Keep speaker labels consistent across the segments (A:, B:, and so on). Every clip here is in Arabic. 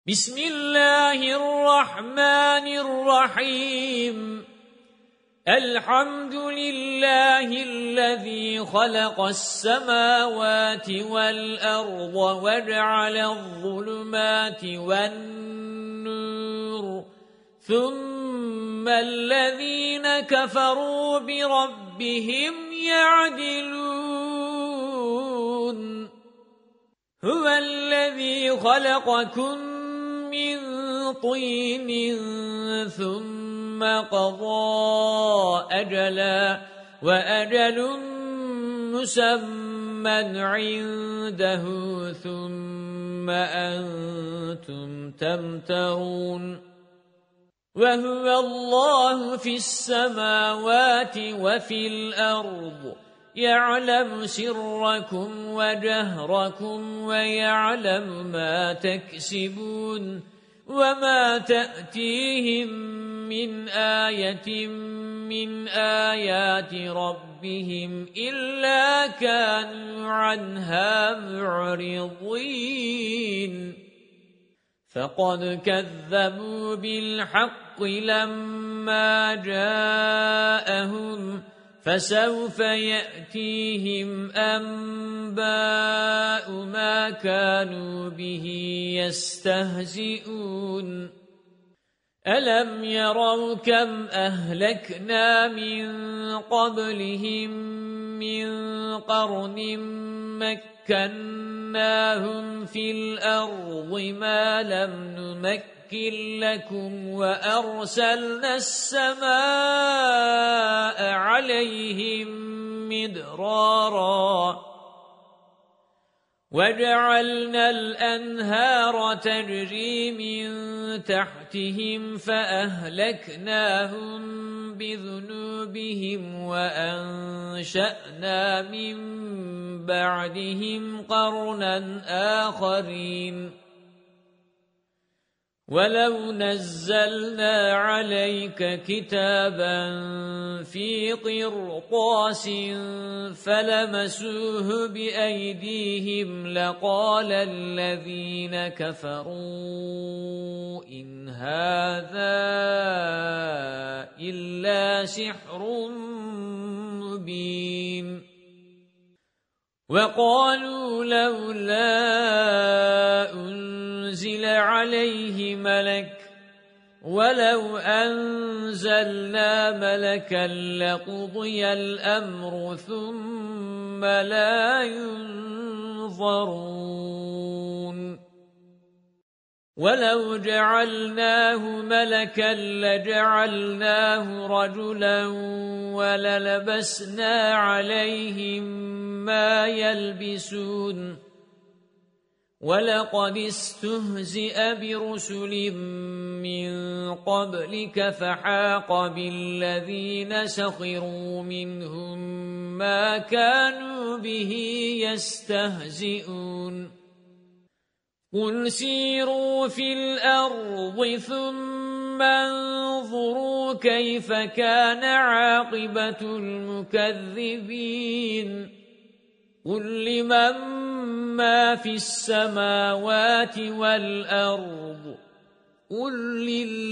A: بسم الله الرحمن الرحيم الحمد لله الذي خلق السماوات والأرض وجعل الظلمات والنور ثم الذين كفروا بربهم يعدلون هو الذي خلقكم من طين ثم قضى أجلا وأجل مسمى عنده ثم أنتم تمترون وهو الله في السماوات وفي الأرض يعلم سركم وجهركم ويعلم ما تكسبون وما تأتيهم من آية من آيات ربهم إلا كانوا عنها معرضين فقد كذبوا بالحق لما جاءهم فسوف يأتيهم أنباء ما كانوا به يستهزئون ألم يروا كم أهلكنا من قبلهم من قرن مكناهم في الأرض ما لم نمكن لكم وأرسلنا السماء عليهم مدرارا وجعلنا الأنهار تجري من تحتهم فأهلكناهم بذنوبهم وأنشأنا من بعدهم قرنا آخرين ولو نزلنا عليك كتابا في قرطاس فلمسوه بأيديهم لقال الذين كفروا إن هذا إلا سحر مبين وقالوا لولا أنزل عليه ملك ولو أنزلنا ملكا لقضي الأمر ثم لا ينظرون ولو جعلناه ملكا لجعلناه رجلا وللبسنا عليهم ما يلبسون ولقد استهزئ برسل من قبلك فحاق بالذين سخروا منهم ما كانوا به يستهزئون قل سيروا في الأرض ثم انظروا كيف كان عاقبة المكذبين قل لمن ما في السماوات والأرض قل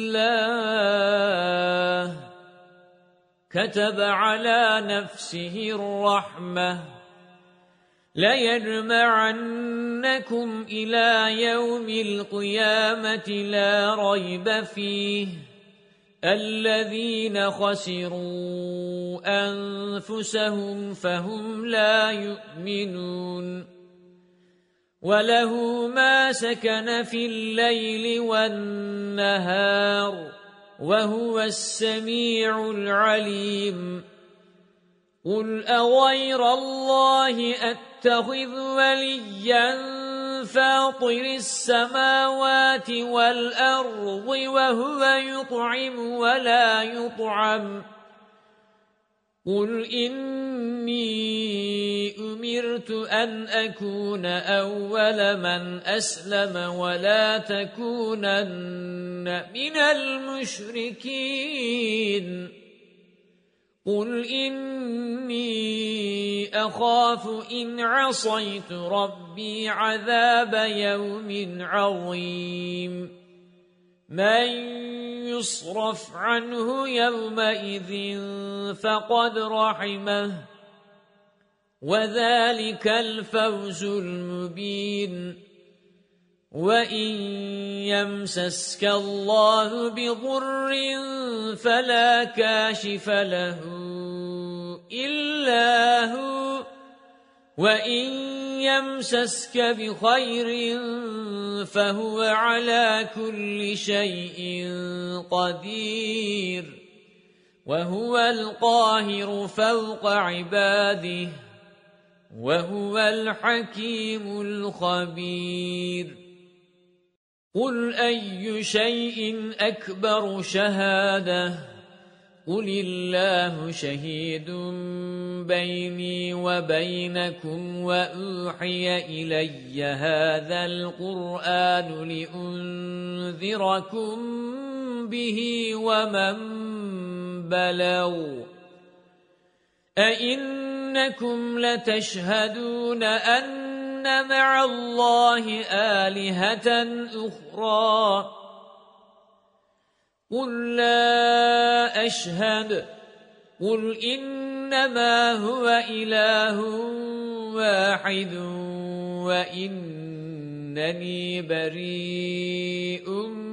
A: لله كتب على نفسه الرحمة ليجمعنكم إلى يوم القيامة لا ريب فيه الذين خسروا أنفسهم فهم لا يؤمنون وله ما سكن في الليل والنهار وهو السميع العليم قل أغير الله أتخذ وليا فاطر السماوات والأرض وهو يطعم ولا يطعم قل إني أمرت أن أكون أول من أسلم ولا تكونن من المشركين قُلْ إِنِّي أَخَافُ إِنْ عَصَيْتُ رَبِّي عَذَابَ يَوْمٍ عَظِيمٍ مَنْ يُصْرَفْ عَنْهُ يَوْمَئِذٍ فَقَدْ رَحِمَهُ وَذَلِكَ الْفَوْزُ الْمُبِينُ وَإِنْ يَمْسَسْكَ اللَّهُ بِضُرٍّ فَلَا كَاشِفَ لَهُ إِلَّا هُوَ وَإِنْ يَمْسَسْكَ بِخَيْرٍ فَهُوَ عَلَى كُلِّ شَيْءٍ قَدِيرٌ وَهُوَ الْقَاهِرُ فَوْقَ عِبَادِهِ وَهُوَ الْحَكِيمُ الْخَبِيرُ قُلْ أَيُّ شَيْءٍ أَكْبَرُ شَهَادَةً قُلِ اللَّهُ شَهِيدٌ بَيْنِي وَبَيْنَكُمْ وَأُوحِيَ إِلَيَّ هَذَا الْقُرْآنُ لِأُنذِرَكُم بِهِ وَمَن بَلَغَ أَئِنَّكُمْ لَتَشْهَدُونَ أَنَّ مَعَ اللَّهِ آلِهَةً أُخْرَى قُل لَّا أَشْهَدُ قُلْ إِنَّمَا هُوَ إِلَٰهٌ وَاحِدٌ وَإِنَّنِي بَرِيءٌ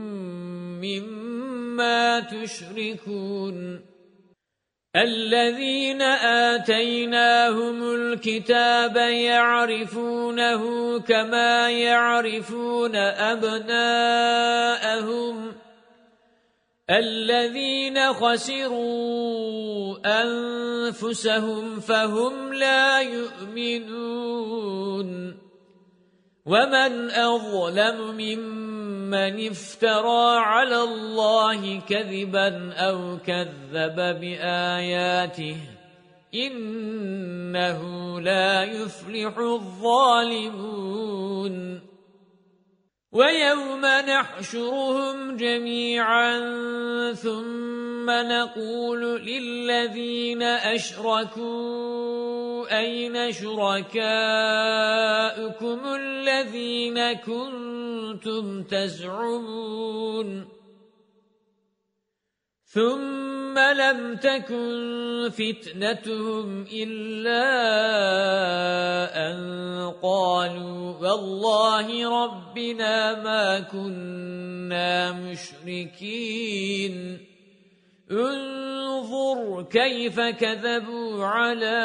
A: مِّمَّا تُشْرِكُونَ الَّذِينَ آتَيْنَاهُمُ الْكِتَابَ يَعْرِفُونَهُ كَمَا يَعْرِفُونَ أَبْنَاءَهُمُ الَّذِينَ خَسِرُوا أَنفُسَهُمْ فَهُمْ لَا يُؤْمِنُونَ وَمَنْ أَظْلَمُ مِمَّنِ افْتَرَى عَلَى اللَّهِ كَذِبًا أَوْ كَذَّبَ بِآيَاتِهِ إِنَّهُ لَا يُفْلِحُ الظَّالِمُونَ وَيَوْمَ نَحْشُرُهُمْ جَمِيعًا ثُمَّ نَقُولُ لِلَّذِينَ أَشْرَكُوا أَيْنَ شُرَكَاؤُكُمُ الَّذِينَ كُنتُمْ تَزْعُمُونَ ثُمَّ لَمْ تَكُنْ فِتْنَتُهُمْ إِلَّا أَنْ قَالُوا وَاللَّهِ رَبِّنَا مَا كُنَّا مُشْرِكِينَ انظُرْ كَيْفَ كَذَبُوا عَلَى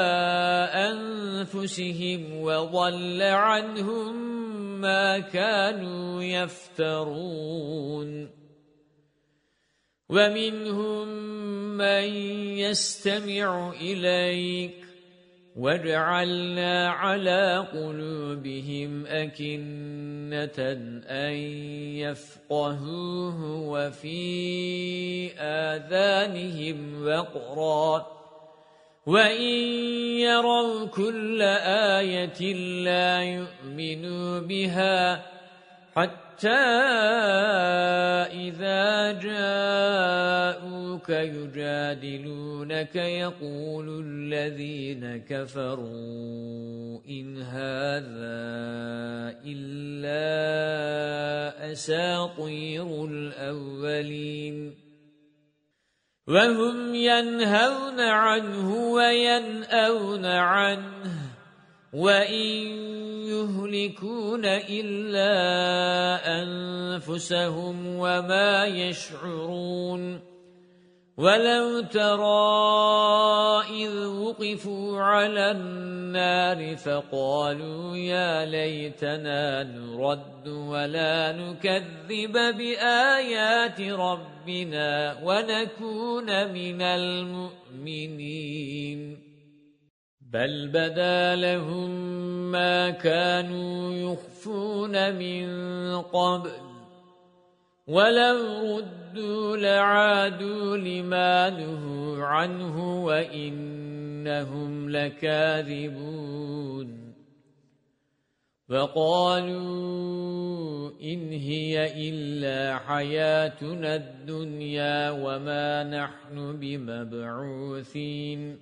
A: أَنفُسِهِمْ وَضَلَّ عَنْهُمْ مَا كَانُوا يَفْتَرُونَ وَمِنْهُمْ مَنْ يَسْتَمِعُ إِلَيْكَ وَجَعَلْنَا عَلَى قُلُوبِهِمْ أَكِنَّةً أَنْ يَفْقَهُوهُ وَفِي آذَانِهِمْ وَقْرًا وَإِنْ يَرَوْا كُلَّ آيَةٍ لَا يُؤْمِنُوا بِهَا حَتَّى إِذَا جَاءُوكَ يُجَادِلُونَكَ يَقُولُ الَّذِينَ كَفَرُوا إِنْ هَذَا إِلَّا أَسَاطِيرُ الْأَوَّلِينَ وَهُمْ يَنْهَوْنَ عَنْهُ وَيَنْأَوْنَ عَنْهُ وَإِنْ يُهْلِكُونَ إِلَّا أَنفُسَهُمْ وَمَا يَشْعُرُونَ وَلَوْ تَرَى إِذْ وُقِفُوا عَلَى النَّارِ فَقَالُوا يَا لَيْتَنَا نُرَدُّ وَلَا نُكَذِّبَ بِآيَاتِ رَبِّنَا وَنَكُونَ مِنَ الْمُؤْمِنِينَ بَلْ بَدَا لَهُم مَّا كَانُوا يُخْفُونَ مِن قَبْلُ وَلَوْ رُدُّوا لَعَادُوا لِمَا نُهُوا عَنْهُ وَإِنَّهُمْ لَكَاذِبُونَ وقالوا إن هي إلا حياتنا الدنيا وما نحن بمبعوثين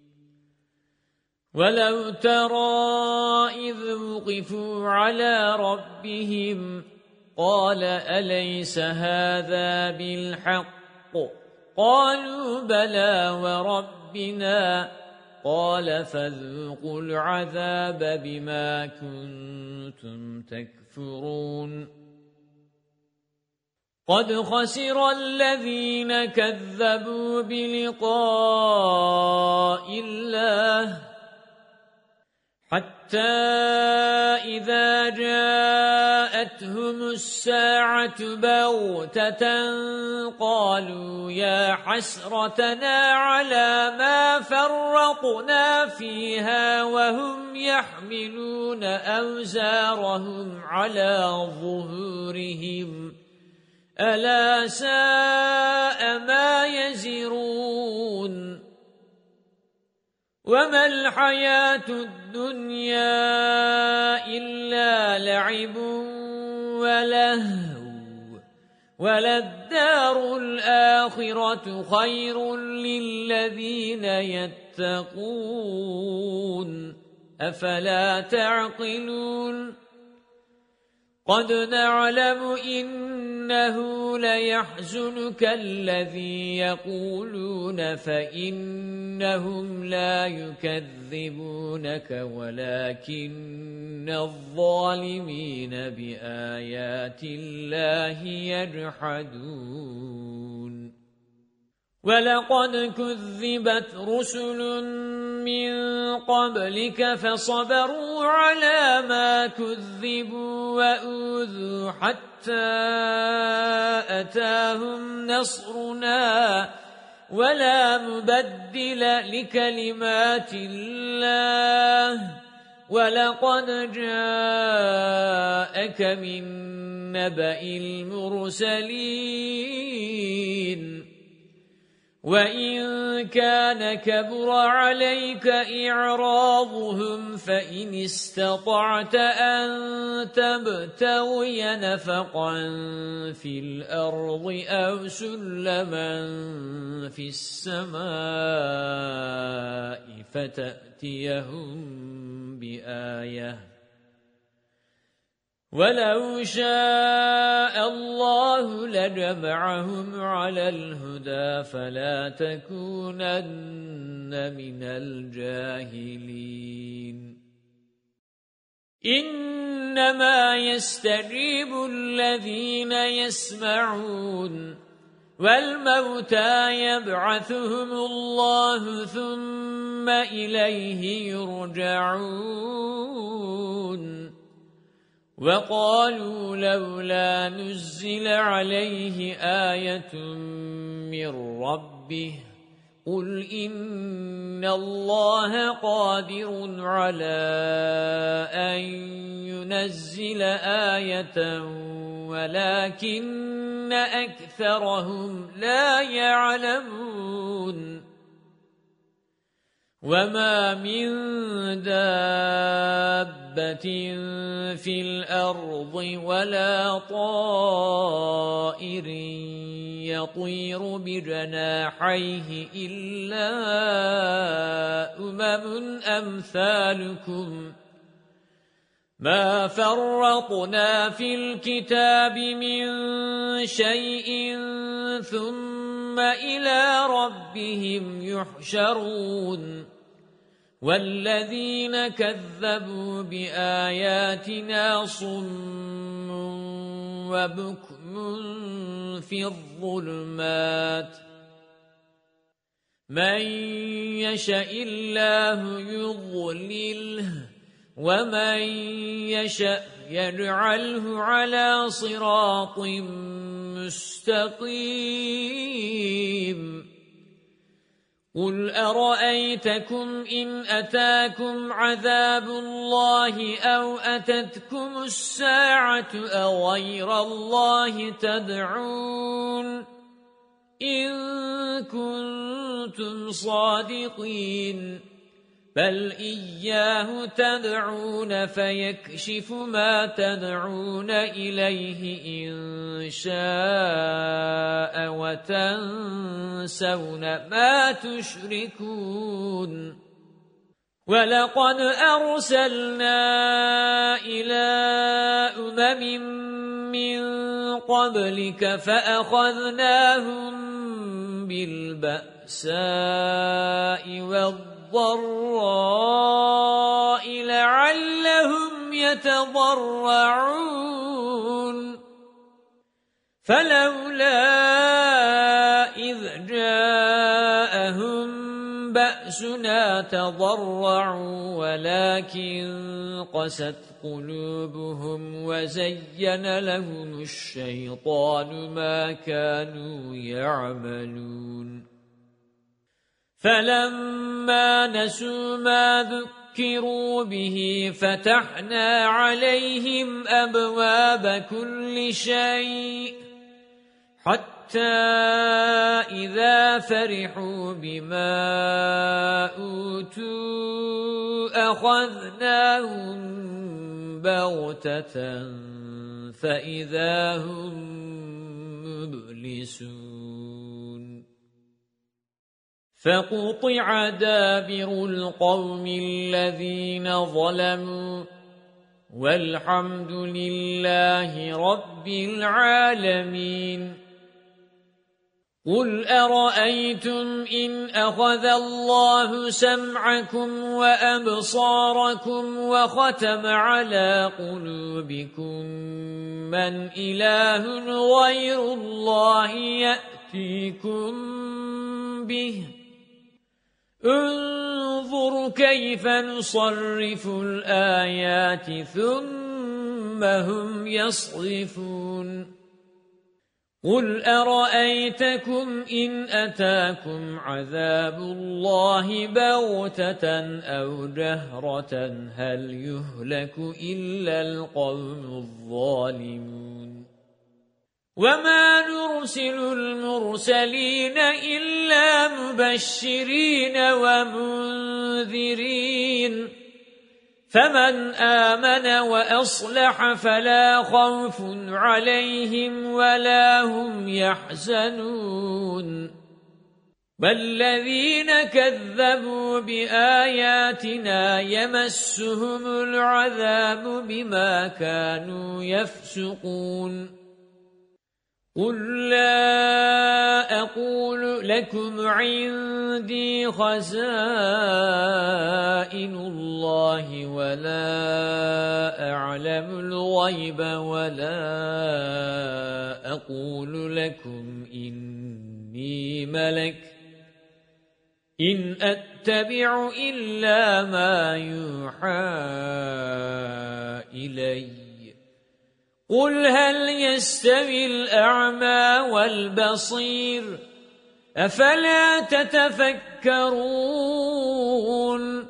A: ولو ترى إذ وقفوا على ربهم قال أليس هذا بالحق قالوا بلى وربنا قال فذوقوا العذاب بما كنتم تكفرون قد خسر الذين كذبوا بلقاء الله حتى إذا جاءتهم الساعة بغتة قالوا يا حسرتنا على ما فرطنا فيها وهم يحملون أوزارهم على ظهورهم ألا ساء ما يزرون وما الحياة الدنيا إلا لعب ولهو وللدار الآخرة خير للذين يتقون أفلا تعقلون قد نعلم إنه ليحزنك الذي يقولون فإنهم لا يكذبونك ولكن الظالمين بآيات الله يجحدون وَلَقَدْ كُذِّبَتْ رُسُلٌ مِّن قَبْلِكَ فَصَبَرُوا عَلَى مَا كُذِّبُوا وَأُوذُوا حَتَّى أَتَاهُمْ نَصْرُنَا وَلَا مُبَدِّلَ لِكَلِمَاتِ اللَّهِ وَلَقَدْ جَاءَكَ مِن نَّبَإِ الْمُرْسَلِينَ وَإِن كَانَ كَبُرَ عَلَيْكَ إِعْرَاضُهُمْ فَإِنِ اسْتَطَعْتَ أَن تَبْتَغِيَ نَفَقًا فِي الْأَرْضِ أَوْ سُلَّمًا فِي السَّمَاءِ فَتَأْتِيَهُم بِآيَةٍ وَلَوْ شَاءَ اللَّهُ لَجَمَعَهُمْ عَلَى الْهُدَى فَلَا تَكُونَنَّ مِنَ الْجَاهِلِينَ إِنَّمَا يَسْتَجِيبُ الَّذِينَ يَسْمَعُونَ وَالْمَوْتَى يَبْعَثُهُمُ اللَّهُ ثُمَّ إِلَيْهِ يُرْجَعُونَ وَقَالُوا لَوْلَا نُزِّلَ عَلَيْهِ آيَةٌ مِّن رَّبِّهِ قُلْ إِنَّ اللَّهَ قَادِرٌ عَلَىٰ أَن يُنَزِّلَ آيَةً وَلَكِنَّ أَكْثَرَهُمْ لَا يَعْلَمُونَ وَمَا مِن دَابَّةٍ فِي الْأَرْضِ وَلَا طَائِرٍ يَطِيرُ بِجَنَاحَيْهِ إِلَّا أَمْثَالُكُمْ مَا فَرَّطْنَا فِي الْكِتَابِ مِن شَيْءٍ ثُمَّ إِلَى رَبِّهِمْ يُحْشَرُونَ وَالَّذِينَ كَذَّبُوا بِآيَاتِنَا صُمٌّ وَبُكْمٌ فِي الظُّلُمَاتِ مَن يَشَإِ اللَّهُ يُضْلِلْهُ وَمَن يَشَأْ يَجْعَلْهُ عَلَى صِرَاطٍ مُّسْتَقِيمٍ قُلْ أَرَأَيْتَكُمْ إِنْ أَتَاكُمْ عَذَابُ اللَّهِ أَوْ أَتَتْكُمُ السَّاعَةُ أَغَيْرَ اللَّهِ تَدْعُونَ إِن كُنتُمْ صَادِقِينَ بل إياه تدعون فيكشف ما تدعون إليه إن شاء وتنسون ما تشركون ولقد أرسلنا إلى من قبلك فأخذناهم بالبأساء والضراء لعلهم يتضرعون فلولا إذ جاءهم بأسنا تضرعوا ولكن قست قلوبهم وزين لهم الشيطان ما كانوا يعملون فلما نسوا ما ذكروا به فتحنا عليهم أبواب كل شيء حتى إذا فرحوا بما أوتوا أخذناهم بغتة فإذا هم مبلسون فقطع دابر القوم الذين ظلموا والحمد لله رب العالمين قل أرأيتم إن أخذ الله سمعكم وأبصاركم وختم على قلوبكم من إله غير الله يأتيكم به انظر كيف نصرف الآيات ثم هم يصرفون قل أرأيتكم إن أتاكم عذاب الله بغتة أو جهرة هل يهلك إلا القوم الظالمون وما نرسل المرسلين إلا مبشرين ومنذرين فمن آمن وأصلح فلا خوف عليهم ولا هم يحزنون والذين كذبوا بآياتنا يمسهم العذاب بما كانوا يفسقون قل لا أقول لكم عندي خزائن الله ولا أعلم الغيب ولا أقول لكم إني ملك إن أتبع إلا ما يوحى إلي قل هل يستوي الأعمى والبصير أفلا تتفكرون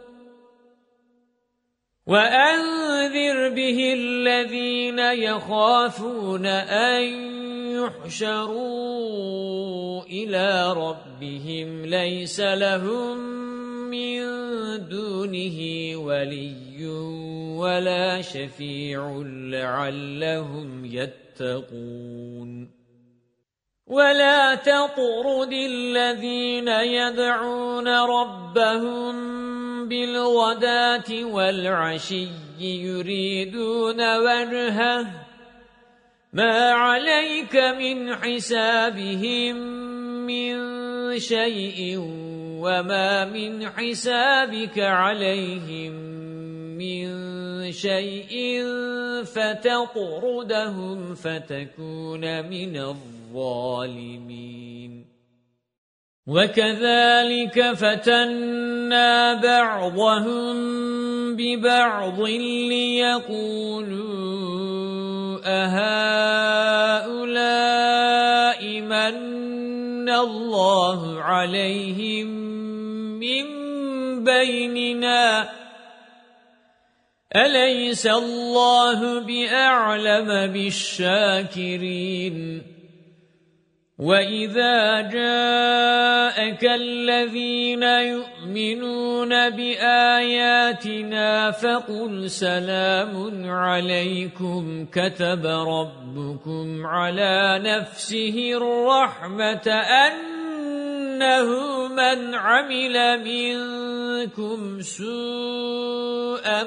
A: وأنذر به الذين يخافون أن يحشروا إلى ربهم ليس لهم من دونه ولي ولا شفيع لعلهم يتقون ولا تطرد الذين يدعون ربهم بالغداة والعشي يريدون وجهه ما عليك من حسابهم من شيء وما من حسابك عليهم من شيء فتطردهم فتكون من الظالمين وكذلك فتنا بعضهم ببعض ليقولوا أهؤلاء من الله عليهم من بيننا أليس الله بأعلم بالشاكرين وَإِذَا جَاءَكَ الَّذِينَ يُؤْمِنُونَ بِآيَاتِنَا فَقُلْ سَلَامٌ عَلَيْكُمْ كَتَبَ رَبُّكُمْ عَلَى نَفْسِهِ الرَّحْمَةَ أَنَّهُ مَنْ عَمِلَ مِنكُمْ سُوءًا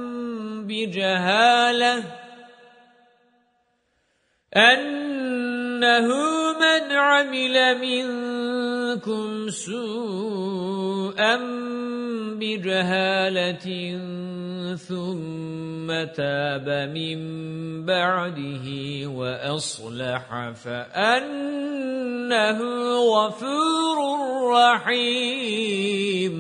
A: بِجَهَالَةٍ ثُمَّ تَابَ مِن بَعْدِهِ وَأَصْلَحَ فَأَنَّهُ غَفُورٌ رَّحِيمٌ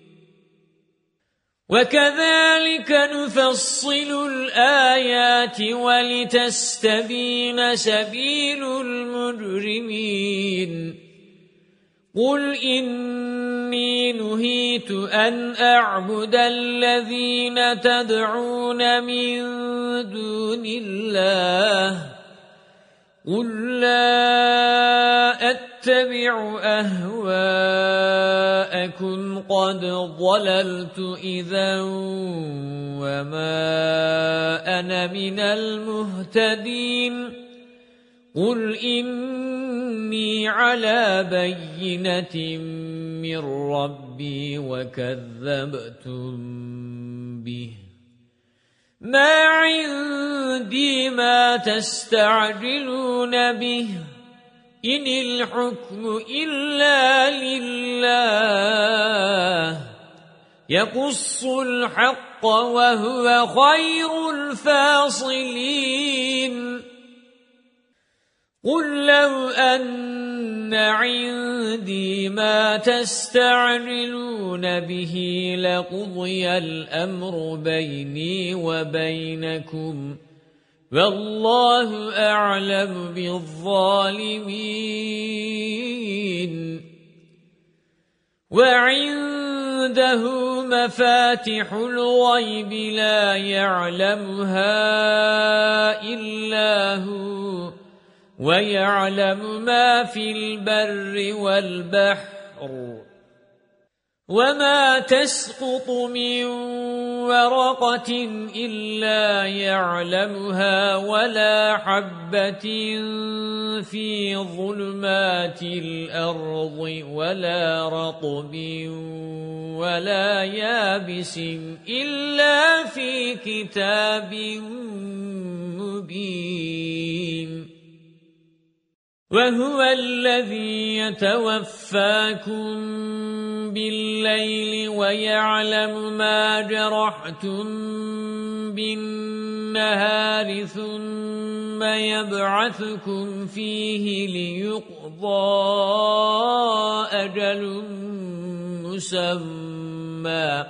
A: وَكَذَلِكَ نُفَصِّلُ الْآيَاتِ وَلِتَسْتَبِينَ سَبِيلُ الْمُجْرِمِينَ قُلْ إِنِّي نُهِيتُ أَنْ أَعْبُدَ الَّذِينَ تَدْعُونَ مِن دُونِ اللَّهِ قُل لَّا أَتَّبِعُ أَهْوَاءَكُمْ قَدْ ضَلَلْتُ إِذًا وَمَا أَنَا مِنَ الْمُهْتَدِينَ قُلْ إِنِّي عَلَى بَيِّنَةٍ مِّن رَّبِّي وَكَذَّبْتُم بِهِ مَا عِندِي مَا تَسْتَعْجِلُونَ بِهِ إِنِ الْحُكْمُ إِلَّا لِلَّهِ يَقُصُّ الْحَقَّ وَهُوَ خَيْرُ الْفَاصِلِينَ قُل لَّوْ أَنَّ عِندِي مَا تَسْتَعْجِلُونَ بِهِ لَقُضِيَ الْأَمْرُ بَيْنِي وَبَيْنَكُمْ وَاللَّهُ أَعْلَمُ بِالظَّالِمِينَ وَعِندَهُ مَفَاتِحُ الْغَيْبِ لَا يَعْلَمُهَا إِلَّا هُوَ وَيَعْلَمُ مَا فِي الْبَرِّ وَالْبَحْرِ وَمَا تَسْقُطُ مِنْ وَرَقَةٍ إِلَّا يَعْلَمُهَا وَلَا حَبَّةٍ فِي ظُلُمَاتِ الْأَرْضِ وَلَا رَطْبٍ وَلَا يَابِسٍ إِلَّا فِي كِتَابٍ مُبِينٍ وَهُوَ الَّذِي يَتَوَفَّاكُم بِاللَّيْلِ وَيَعْلَمُ مَا جَرَحْتُم بِالنَّهَارِ ثُمَّ يَبْعَثُكُمْ فِيهِ لِيُقْضَى أَجَلٌ مُّسَمًّى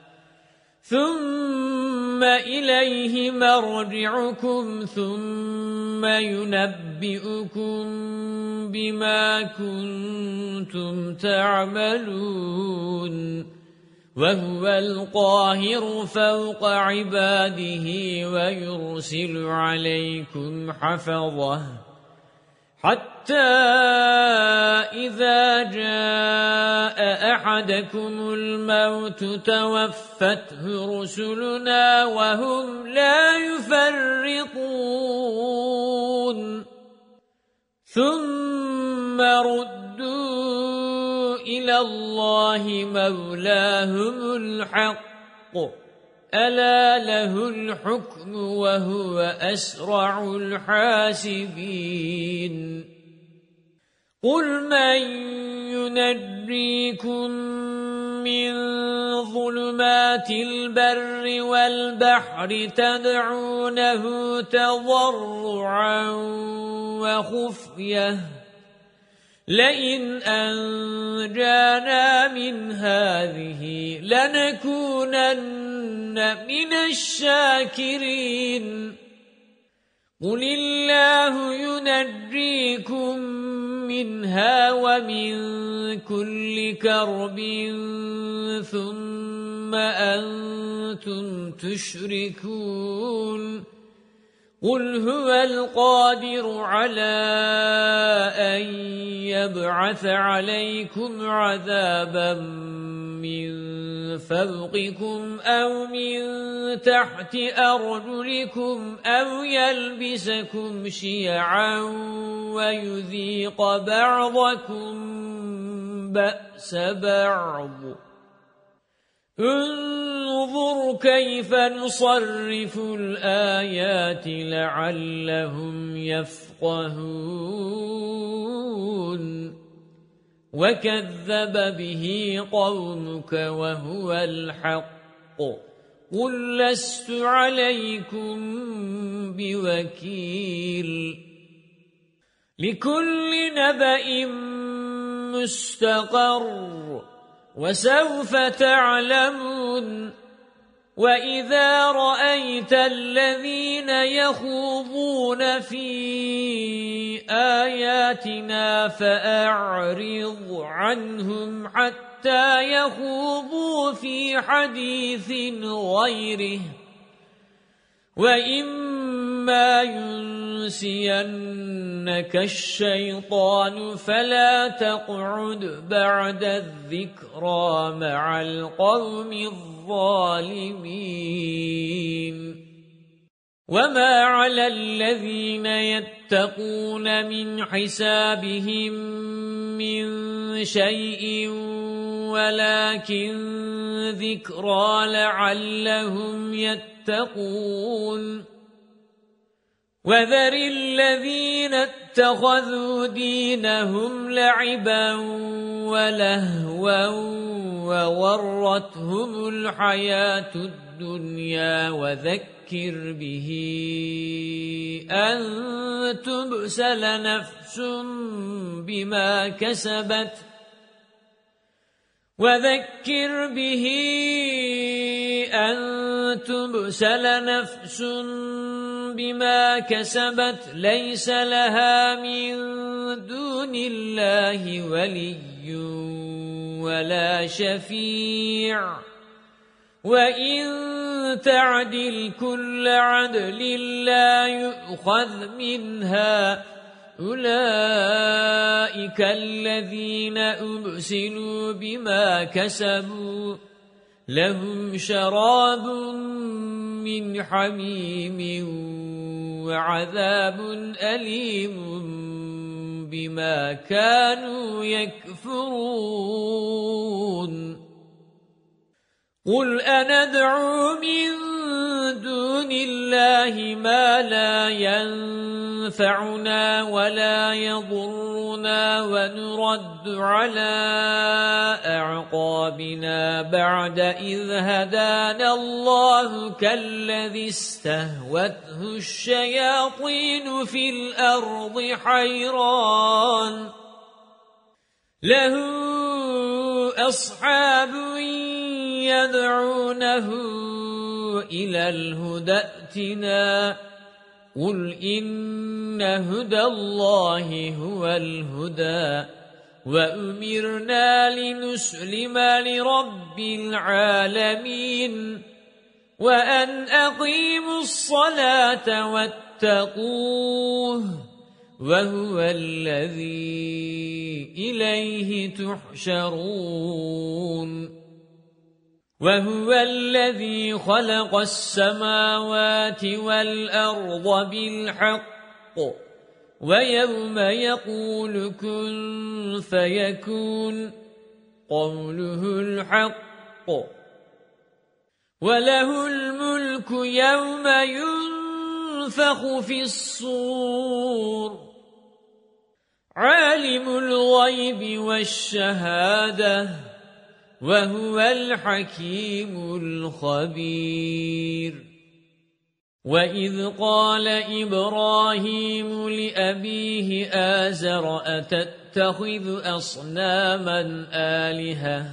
A: ثُمَّ إِلَيْهِ مَرْجِعُكُمْ ثُمَّ يُنَبِّئُكُم بِمَا كُنتُمْ تَعْمَلُونَ وَهُوَ الْقَاهِرُ فَوْقَ عِبَادِهِ وَيُرْسِلُ عَلَيْكُمْ حَفَظَةً حَتَّى إِذَا جَاءَ أَحَدَكُمُ الْمَوْتُ تَوَفَّتْهُ رُسُلُنَا وَهُمْ لَا يُفَرِّطُونَ ثُمَّ رُدُّوا إِلَى اللَّهِ مَوْلَاهُمُ الْحَقِّ أَلَا لَهُ الْحُكْمُ وَهُوَ أَسْرَعُ الْحَاسِبِينَ قُلْ مَنْ يُنَجِّيكُمْ مِنْ ظُلُمَاتِ الْبَرِّ وَالْبَحْرِ تَدْعُونَهُ تَضَرُّعًا وَخُفْيَةً لَئِنْ أَنْجَانَا مِنْ هَذِهِ لَنَكُونَنَّ مِنَ الشَّاكِرِينَ قُلِ اللَّهُ يُنَجِّيكُم مِّنْهَا وَمِن كُلِّ كَرْبٍ ثُمَّ أَنْتُمْ تُشْرِكُونَ قُلْ هُوَ الْقَادِرُ عَلَى أَن يَبْعَثَ عَلَيْكُمْ عَذَابًا مِّن فَوْقِكُمْ أَوْ مِن تَحْتِ أَرْجُلِكُمْ أَوْ يَلْبِسَكُمْ شِيَعًا وَيُذِيقَ بَعْضَكُم بَأْسَ بَعْضٍ انظُرْ كَيْفَ نُصَرِّفُ الْآيَاتِ لَعَلَّهُمْ يَفْقَهُونَ وَكَذَّبَ بِهِ قَوْمُكَ وَهُوَ الْحَقُّ قُلْ لَسْتُ عَلَيْكُمْ بِوَكِيلٍ لِكُلِّ نَبَإٍ مُسْتَقَرٌّ وَسَوْفَ تَعْلَمُونَ وَإِذَا رَأَيْتَ الَّذِينَ يَخُوضُونَ فِي آيَاتِنَا فَأَعْرِضْ عَنْهُمْ حَتَّى يَخُوضُوا فِي حَدِيثٍ غَيْرِهِ وَإِمَّا يُنْسِيَنَّكَ الشَّيْطَانُ فَلَا تَقْعُدْ بَعْدَ الذِّكْرَى مَعَ الْقَوْمِ الظَّالِمِينَ وَمَا عَلَى الَّذِينَ يَتَّقُونَ مِنْ حِسَابِهِمْ مِنْ شَيْءٍ وَلَكِنْ ذِكْرَى لَعَلَّهُمْ يَتَّقُونَ وَذَرِ الَّذِينَ اتَّخَذُوا دِينَهُمْ لَعِبًا وَلَهْوًا وَغَرَّتْهُمُ الْحَيَاةُ الدُّنْيَا وَذَكِّرْ بِهِ أَن تُبْسَلَ نَفْسٌ بِمَا كَسَبَتْ وَذَكِّرْ بِهِ أَن تُبْسَلَ نَفْسٌ بِمَا كَسَبَتْ لَيْسَ لَهَا مِن دُونِ اللَّهِ وَلِيٌّ وَلَا شَفِيعٌ وَإِن تَعْدِلْ كُلَّ عَدْلٍ لَّا يُؤْخَذْ مِنْهَا أُولَئِكَ الَّذِينَ أُبْسِلُوا بِمَا كَسَبُوا لَهُمْ شَرَابٌ مِّنْ حَمِيمٍ وَعَذَابٌ أَلِيمٌ بِمَا كَانُوا يَكْفُرُونَ قُلْ أَنَدْعُو مِن دُونِ اللَّهِ مَا لَا يَنفَعُنَا وَلَا يَضُرُّنَا وَنُرَدُّ عَلَى أَعْقَابِنَا بَعْدَ إِذْ هَدَانَا اللَّهُ كَالَّذِي اسْتَهْوَتْهُ الشَّيَاطِينُ فِي الْأَرْضِ حَيْرَانٌ لَهُ أَصْحَابٌ يَدْعُونَهُ إِلَى الْهُدَى ائْتِنَا قُلْ إِنَّ هُدَى اللَّهِ هُوَ الْهُدَى وَأُمِرْنَا لِنُسْلِمَ لِرَبِّ الْعَالَمِينَ وَأَنْ أَقِيمُوا الصَّلَاةَ وَاتَّقُوهُ وَهُوَ الَّذِي إِلَيْهِ تُحْشَرُونَ وَهُوَ الَّذِي خَلَقَ السَّمَاوَاتِ وَالْأَرْضَ بِالْحَقِّ وَيَوْمَ يَقُولُ كُن فَيَكُونُ قَوْلُهُ الْحَقُّ وَلَهُ الْمُلْكُ يَوْمَ يُنفَخُ فِي الصُّورِ عَالِمُ الْغَيْبِ وَالشَّهَادَةِ وَهُوَ الْحَكِيمُ الْخَبِيرُ وَإِذْ قَالَ إِبْرَاهِيمُ لِأَبِيهِ آزَرَ أَتَتَّخِذُ أَصْنَامًا آلِهَةً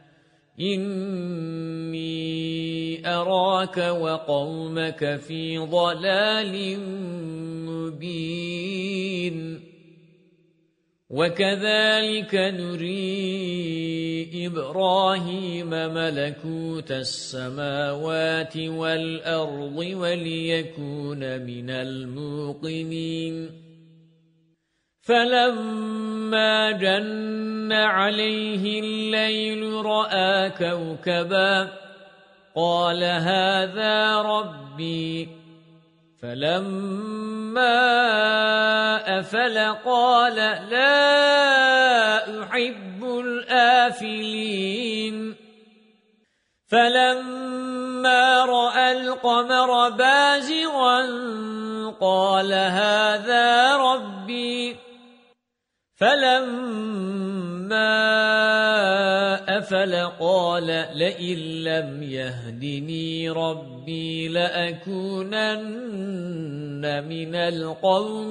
A: إِنِّي أَرَاكَ وَقَوْمَكَ فِي ضَلَالٍ مُبِينٍ وَكَذَلِكَ نُرِي إِبْرَاهِيمَ مَلَكُوتَ السَّمَاوَاتِ وَالْأَرْضِ وَلِيَكُونَ مِنَ الْمُوقِنِينَ فَلَمَّا جَنَّ عَلَيْهِ اللَّيْلُ رَأَى كَوْكَبًا قَالَ هَذَا رَبِّي فَلَمَّا أَفَلَ قَالَ لَا أُحِبُّ الْآفِلِينَ فَلَمَّا رَأَى الْقَمَرَ بَازِغًا قَالَ هَذَا رَبِّي فَلَمَّا أَفَلَ قَالَ لَئِن لَّمْ يَهْدِنِي رَبِّي لَأَكُونَنَّ مِنَ الْقَوْمِ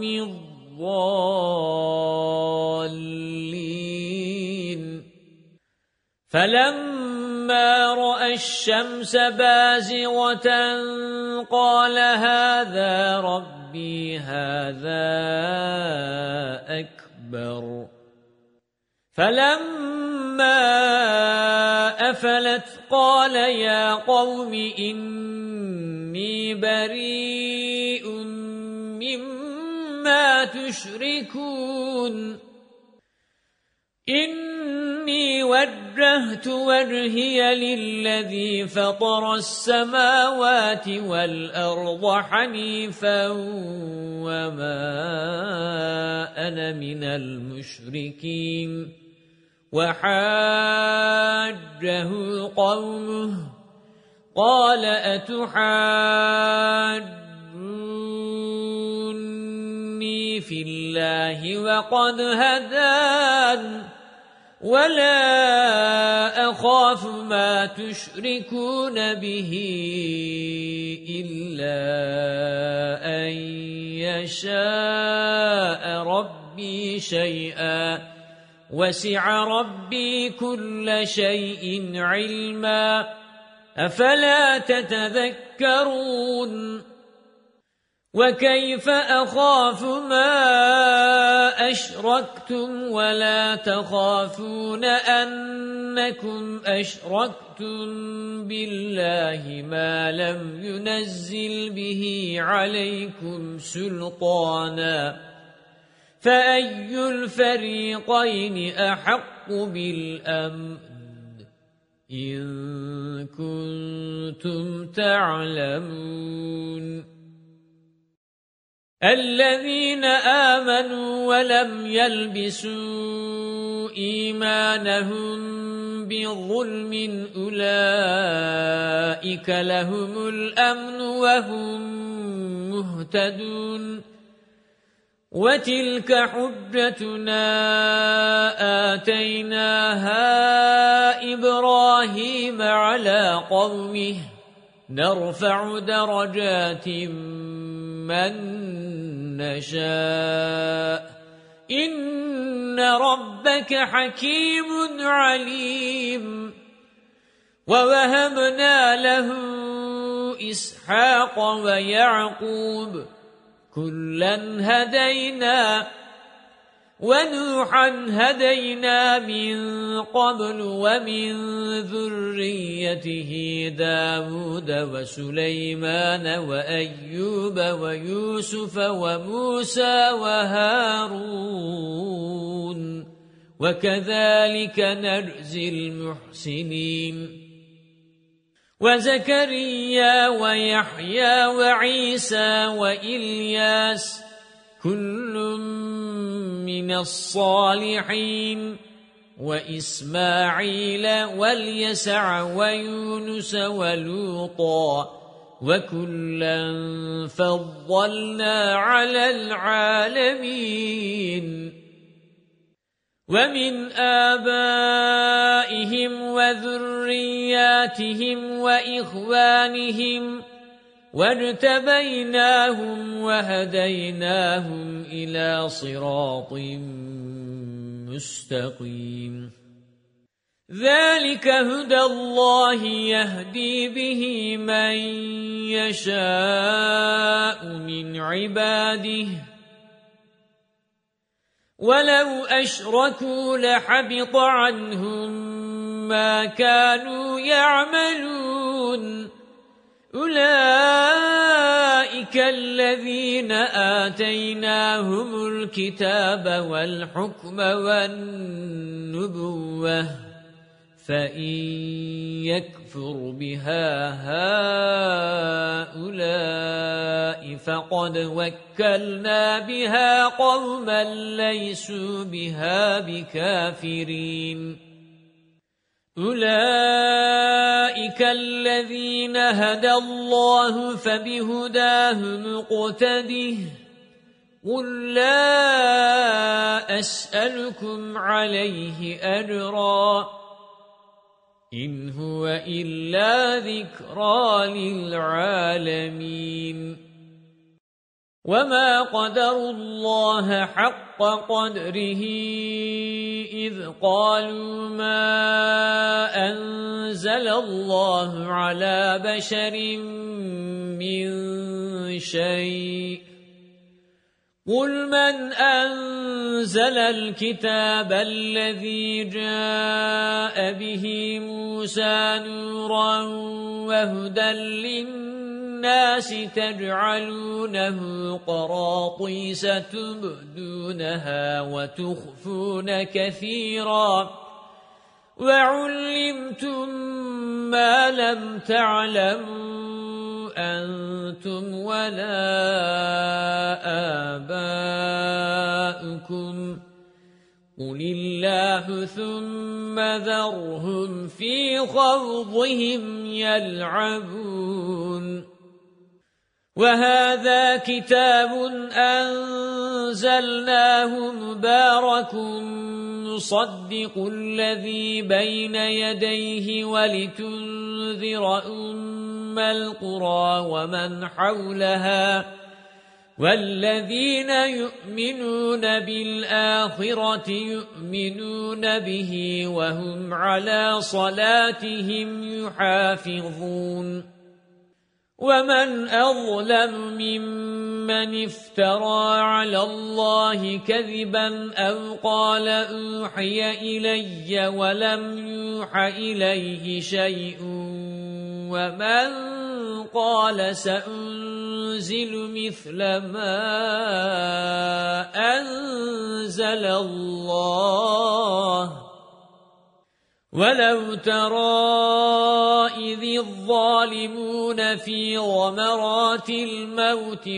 A: الضَّالِّينَ فَلَمَّا رَأَى الشَّمْسَ بَازِغَةً قَالَ هَذَا رَبِّي هَذَا أَكْبَرُ فَلَمَّا أَفَلَتْ قَالَ يَا قَوْمِ إِنِّي بَرِيءٌ مِّمَّا تُشْرِكُونَ إِنِّي وَجَّهْتُ وَجْهِيَ لِلَّذِي فَطَرَ السَّمَاوَاتِ وَالْأَرْضَ حَنِيفًا وَمَا أَنَا مِنَ الْمُشْرِكِينَ وَحَاجَّهُ قَوْمُهُ قَالَ أَتُحَاجُّونِّي فِي اللَّهِ وَقَدْ هَدَانِ وَلَا أَخَافُ مَا تُشْرِكُونَ بِهِ إِلَّا أَن يَشَاءَ رَبِّي شَيْئًا وَسِعَ رَبِّي كُلَّ شَيْءٍ عِلْمًا أَفَلَا تَتَذَكَّرُونَ وَكَيْفَ أَخَافُ مَا أَشْرَكْتُمْ وَلَا تَخَافُونَ أَنَّكُمْ أَشْرَكْتُمْ بِاللَّهِ مَا لَمْ يُنَزِّلْ بِهِ عَلَيْكُمْ سُلْطَانًا فَأَيُّ الْفَرِيقَيْنِ أَحَقُّ بِالْأَمْنِ إِن كُنتُمْ تَعْلَمُونَ الَّذِينَ آمَنُوا وَلَمْ يَلْبِسُوا إِيمَانَهُم بِظُلْمٍ أُولَئِكَ لَهُمُ الْأَمْنُ وَهُمْ مُهْتَدُونَ وَتِلْكَ حُجَّتُنَا آتَيْنَاهَا إِبْرَاهِيمَ عَلَى قَوْمِهِ نَرْفَعُ دَرَجَاتٍ مَّن نَّشَاءُ إِنَّ رَبَّكَ حَكِيمٌ عَلِيمٌ وَوَهَبْنَا لَهُ إِسْحَاقَ وَيَعْقُوبَ كُلًّا هَدَيْنَا وَنُوحًا هَدَيْنَا مِن قَبْلُ وَمِن ذُرِّيَّتِهِ دَاوُودَ وَسُلَيْمَانَ وَأَيُّوبَ وَيُوسُفَ وَمُوسَى وَهَارُونَ وَكَذَلِكَ نَجْزِي الْمُحْسِنِينَ وَزَكَرِيَّا وَيَحْيَى وَعِيسَى وَإِلْيَاسَ كُلٌّ مِّنَ الصَّالِحِينَ وَإِسْمَاعِيلَ وَالْيَسَعَ وَيُونُسَ وَلُوطًا وَكُلًّا فَضَّلْنَا عَلَى الْعَالَمِينَ وَمِنْ آبَائِهِمْ وَذُرِّيَّاتِهِمْ وَإِخْوَانِهِمْ وَاجْتَبَيْنَاهُمْ وَهَدَيْنَاهُمْ إِلَى صِرَاطٍ مُسْتَقِيمٍ ذَلِكَ هُدَى اللَّهِ يَهْدِي بِهِ مَن يَشَاءُ مِنْ عِبَادِهِ وَلَوْ أَشْرَكُوا لَحَبِطَ عَنْهُمْ مَا كَانُوا يَعْمَلُونَ أُولَئِكَ الَّذِينَ آتَيْنَاهُمُ الْكِتَابَ وَالْحُكْمَ وَالنُّبُوَّةَ فَإِنْ يَكْفُرْ بِهَا هَؤُلَاءِ فَقَدْ وَكَّلْنَا بِهَا قَوْمًا لَيْسُوا بِهَا بِكَافِرِينَ أُولَئِكَ الَّذِينَ هَدَى اللَّهُ فَبِهُدَاهُ مُقْتَدِهِ قُل لَّا أَسْأَلُكُمْ عَلَيْهِ أَجْرًا إِنْ هُوَ إِلَّا ذِكْرَى لِلْعَالَمِينَ وَمَا قَدَرُوا اللَّهَ حَقَّ قَدْرِهِ إِذْ قَالُوا مَا أَنزَلَ اللَّهُ عَلَى بَشَرٍ مِّن شَيْءٍ قُلْ مَنْ أَنزَلَ الْكِتَابَ الَّذِي جَاءَ بِهِ مُوسَى نُورًا وَهُدًى لِلنَّاسِ تَجْعَلُونَهُ قَرَاطِيسَ تُبْدُونَهَا وَتُخْفُونَ كَثِيرًا وَعُلِّمْتُم مَّا لَمْ تَعْلَمُوا أَنْتُمْ وَلَا آبَاؤُكُمْ قُلِ اللَّهُ ثُمَّ ذَرْهُمْ فِي خَوْضِهِمْ يَلْعَبُونَ وَهَذَا كِتَابٌ أَنزَلْنَاهُ مُبَارَكٌ مُصَدِّقُ الَّذِي بَيْنَ يَدَيْهِ وَلِتُنذِرَ أُمَّ الْقُرَى وَمَنْ حَوْلَهَا وَالَّذِينَ يُؤْمِنُونَ بِالْآخِرَةِ يُؤْمِنُونَ بِهِ وَهُمْ عَلَى صَلَاتِهِمْ يُحَافِظُونَ وَمَنْ أَظْلَمُ مِمَّنِ افْتَرَى عَلَى اللَّهِ كَذِبًا أَوْ قَالَ أُوحِيَ إِلَيَّ وَلَمْ يُوحَ إِلَيْهِ شَيْءٌ وَمَنْ قَالَ سَأُنْزِلُ مِثْلَ مَا أَنزَلَ اللَّهُ وَلَوْ تَرَى إِذِ الظَّالِمُونَ فِي غَمَرَاتِ الْمَوْتِ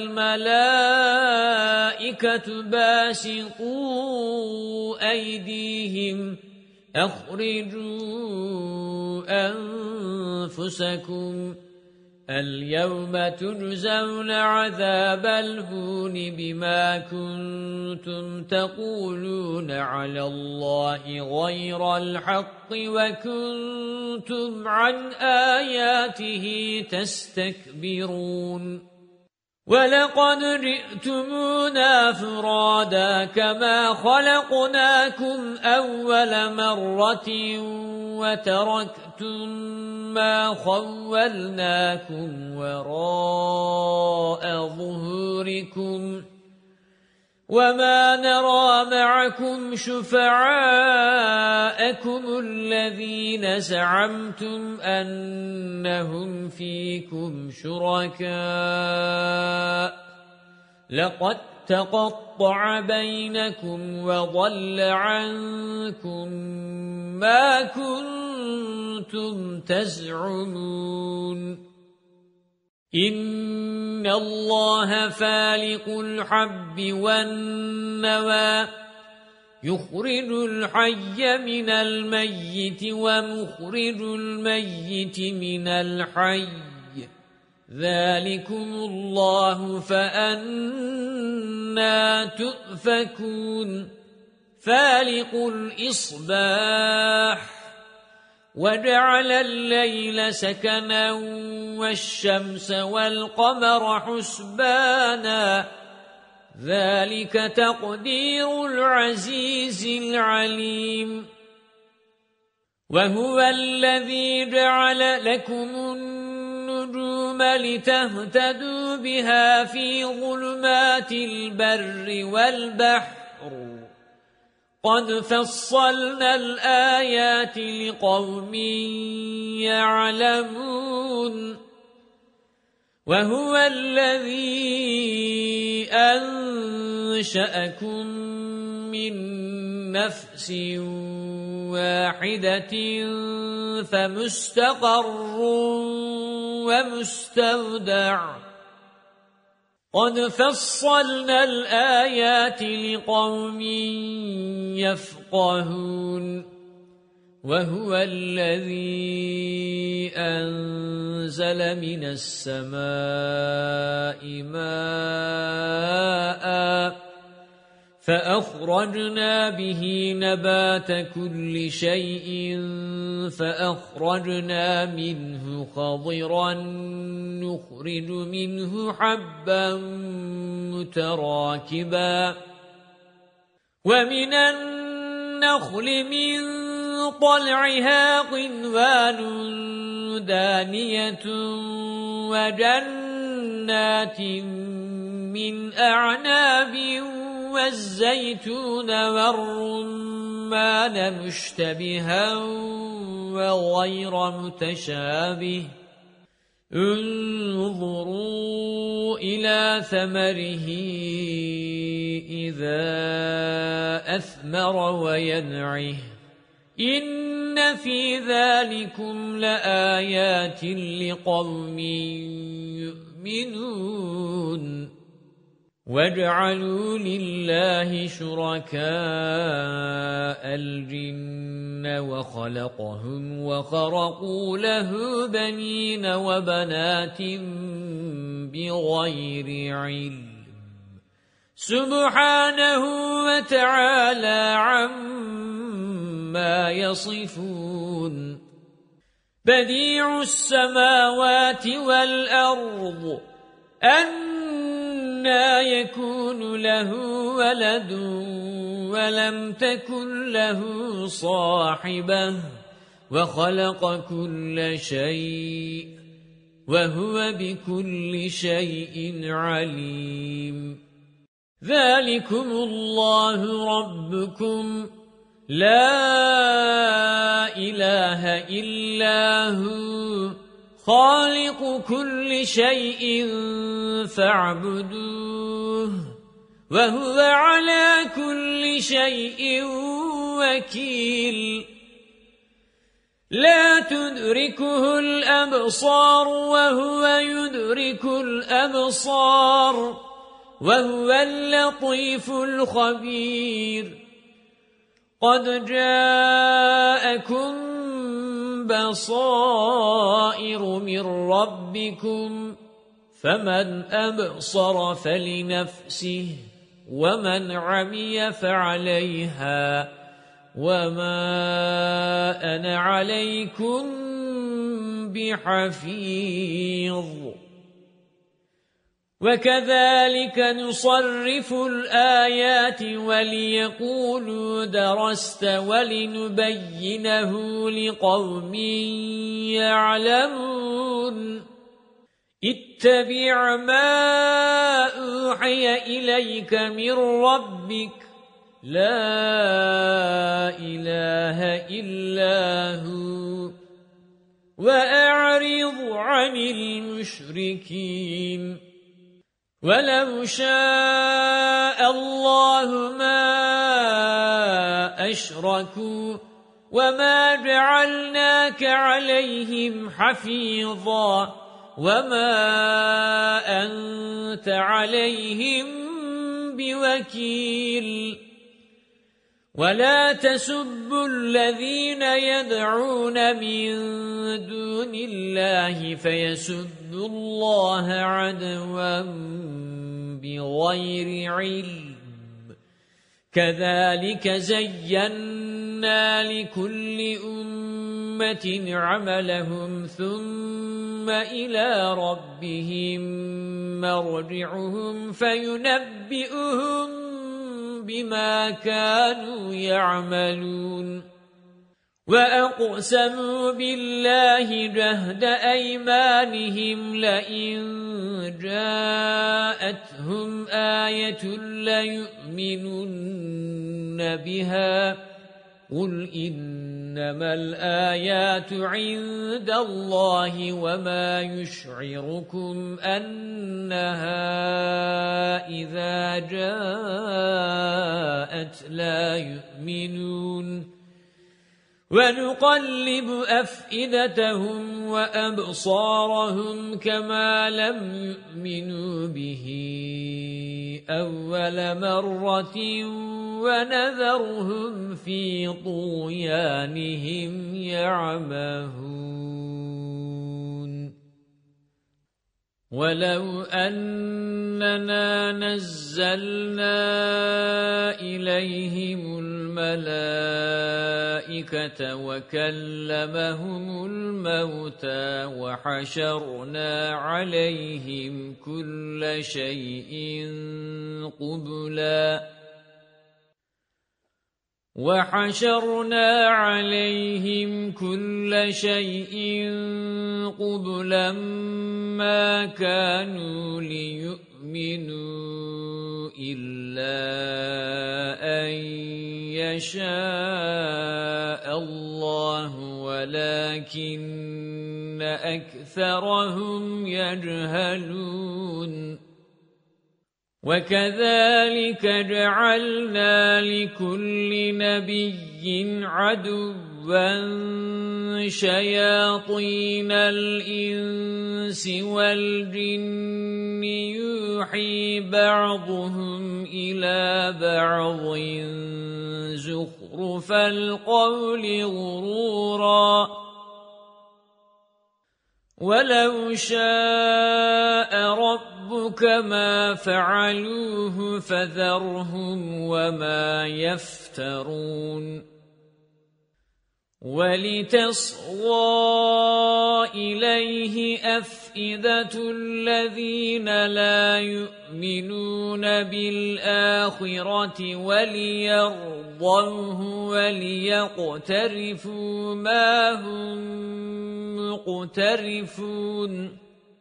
A: وَالْمَلَائِكَةُ بَاسِطُو أَيْدِيهِمْ أَخْرِجُوا أَنفُسَكُمْ الْيَوْمَ تُجْزَوْنَ عَذَابَ الْهُونِ بِمَا كُنتُمْ تَقُولُونَ عَلَى اللَّهِ غَيْرَ الْحَقِّ وَكُنتُمْ عَنْ آيَاتِهِ تَسْتَكْبِرُونَ وَلَقَدْ جِئْتُمُونَا فُرَادَى كَمَا خَلَقْنَاكُمْ أَوَّلَ مَرَّةٍ وَتَرَكْتُمْ مَا خَوَّلْنَاكُمْ وَرَاءَ ظُهُورِكُمْ وَمَا نَرَى مَعَكُمْ شُفَعَاءَكُمُ الَّذِينَ زَعَمْتُمْ أَنَّهُمْ فِيكُمْ شُرَكَاءُ لَقَدْ تَقَطَّعَ بَيْنَكُمْ وَضَلَّ عَنكُمْ مَا كُنتُمْ تَزْعُمُونَ إِنَّ اللَّهَ فَالِقُ الْحَبِّ وَالنَّوَى يُخْرِجُ الْحَيَّ مِنَ الْمَيِّتِ وَمُخْرِجُ الْمَيِّتِ مِنَ الْحَيِّ ذَلِكُمُ اللَّهُ فَأَنَّى تُؤْفَكُونَ فَالِقُ الْإِصْبَاحِ وَجَعَلَ اللَّيْلَ سَكَنًا وَالشَّمْسَ وَالْقَمَرَ حُسْبَانًا ذَلِكَ تَقْدِيرُ الْعَزِيزِ الْعَلِيمِ وَهُوَ الَّذِي جَعَلَ لَكُمُ النُّجُومَ لِتَهْتَدُوا بِهَا فِي ظُلُمَاتِ الْبَرِّ وَالْبَحْرِ البحر قد فصلنا الآيات لقوم يعلمون وهو الذي أنشأكم من نفس واحدة فمستقر ومستودع قد فصلنا الآيات لقوم يفقهون وهو الذي أنزل من السماء ماء فأخرجنا به نبات كل شيء فأخرجنا منه خضرا نخرج منه حبا متراكبا ومن النخل من طلعها قنوان دانية وجنات من أعناب والزيتون والرمان مشتبها وغير متشابه انظروا إلى ثمره إذا أثمر وينعه إن في ذلكم لآيات لقوم يؤمنون وَاجْعَلُوا لِلَّهِ شُرَكَاءَ الْجِنَّ وَخَلَقَهُمْ وَخَرَقُوا لَهُ بَنِينَ وَبَنَاتٍ بِغَيْرِ عِلْمٍ سُبْحَانَهُ وَتَعَالَى عَمَّا يَصِفُونَ بَدِيعُ السَّمَاوَاتِ وَالْأَرْضِ أَنَّى يَكُونُ لَهُ وَلَدٌ وَلَمْ تَكُنْ لَهُ صَاحِبَةٌ وَخَلَقَ كُلَّ شَيْءٍ وَهُوَ بِكُلِّ شَيْءٍ عَلِيمٌ ذَلِكُمُ اللَّهُ رَبُّكُمْ لَا إِلَهَ إِلَّا هُوَ خالق كل شيء فاعبدوه وهو على كل شيء وكيل لا تدركه الأبصار وهو يدرك الأبصار وهو اللطيف الخبير قد جاءكم بصائر من ربكم فمن أبصر فلنفسه ومن عمي فعليها وما أنا عليكم بحفيظ وكذلك نصرف الآيات وليقولوا درست ولنبينه لقوم يعلمون اتبع ما أوحي إليك من ربك لا إله إلا هو وأعرض عن المشركين ولو شاء الله ما أشركوا وما جعلناك عليهم حفيظا وما أنت عليهم بوكيل ولا تسبوا الذين يدعون من دون الله فيسبوا الله عدوا بغير علم كذلك زينا لكل أمة عملهم ثم إلى ربهم مرجعهم فينبئهم بما كانوا يعملون وَأَقْسَمُوا بِاللَّهِ جَهْدَ أَيْمَانِهِمْ لَئِن جَاءَتْهُمْ آيَةٌ لَّيُؤْمِنُنَّ بِهَا قُلْ إِنَّمَا الْآيَاتُ عِندَ اللَّهِ وَمَا يُشْعِرُكُمْ أَنَّهَا إِذَا جَاءَتْ لَا يُؤْمِنُونَ وَنُقَلِّبُ أَفْئِدَتَهُمْ وَأَبْصَارَهُمْ كَمَا لَمْ يُؤْمِنُوا بِهِ أَوَّلَ مَرَّةٍ وَنَذَرُهُمْ فِي طُغْيَانِهِمْ يَعْمَهُونَ وَلَوْ أَنَّنَا نَزَّلْنَا إِلَيْهِمُ الْمَلَائِكَةَ وَكَلَّمَهُمُ الْمَوْتَى وَحَشَرْنَا عَلَيْهِمْ كُلَّ شيء قبلا ما كانوا ليؤمنوا إلا أن يشاء الله ولكن أكثرهم يجهلون وَكَذَلِكَ جَعَلْنَا لِكُلِّ نَبِيٍّ عَدُوًّا شَيَاطِينَ الْإِنسِ وَالْجِنِّ يُوحِي بَعْضُهُمْ إِلَى بَعْضٍ زُخْرُفَ الْقَوْلِ غُرُورًا وَلَوْ شَاءَ رَبُّكَ مَا فَعَلُوهُ فَذَرْهُمْ وَمَا يَفْتَرُونَ وَلِتَصْغَى إِلَيْهِ أَفْئِدَةُ الَّذِينَ لَا يُؤْمِنُونَ بِالْآخِرَةِ وَلِيَرْضَوْهُ وَلِيَقْتَرِفُوا مَا هُمْ مُقْتَرِفُونَ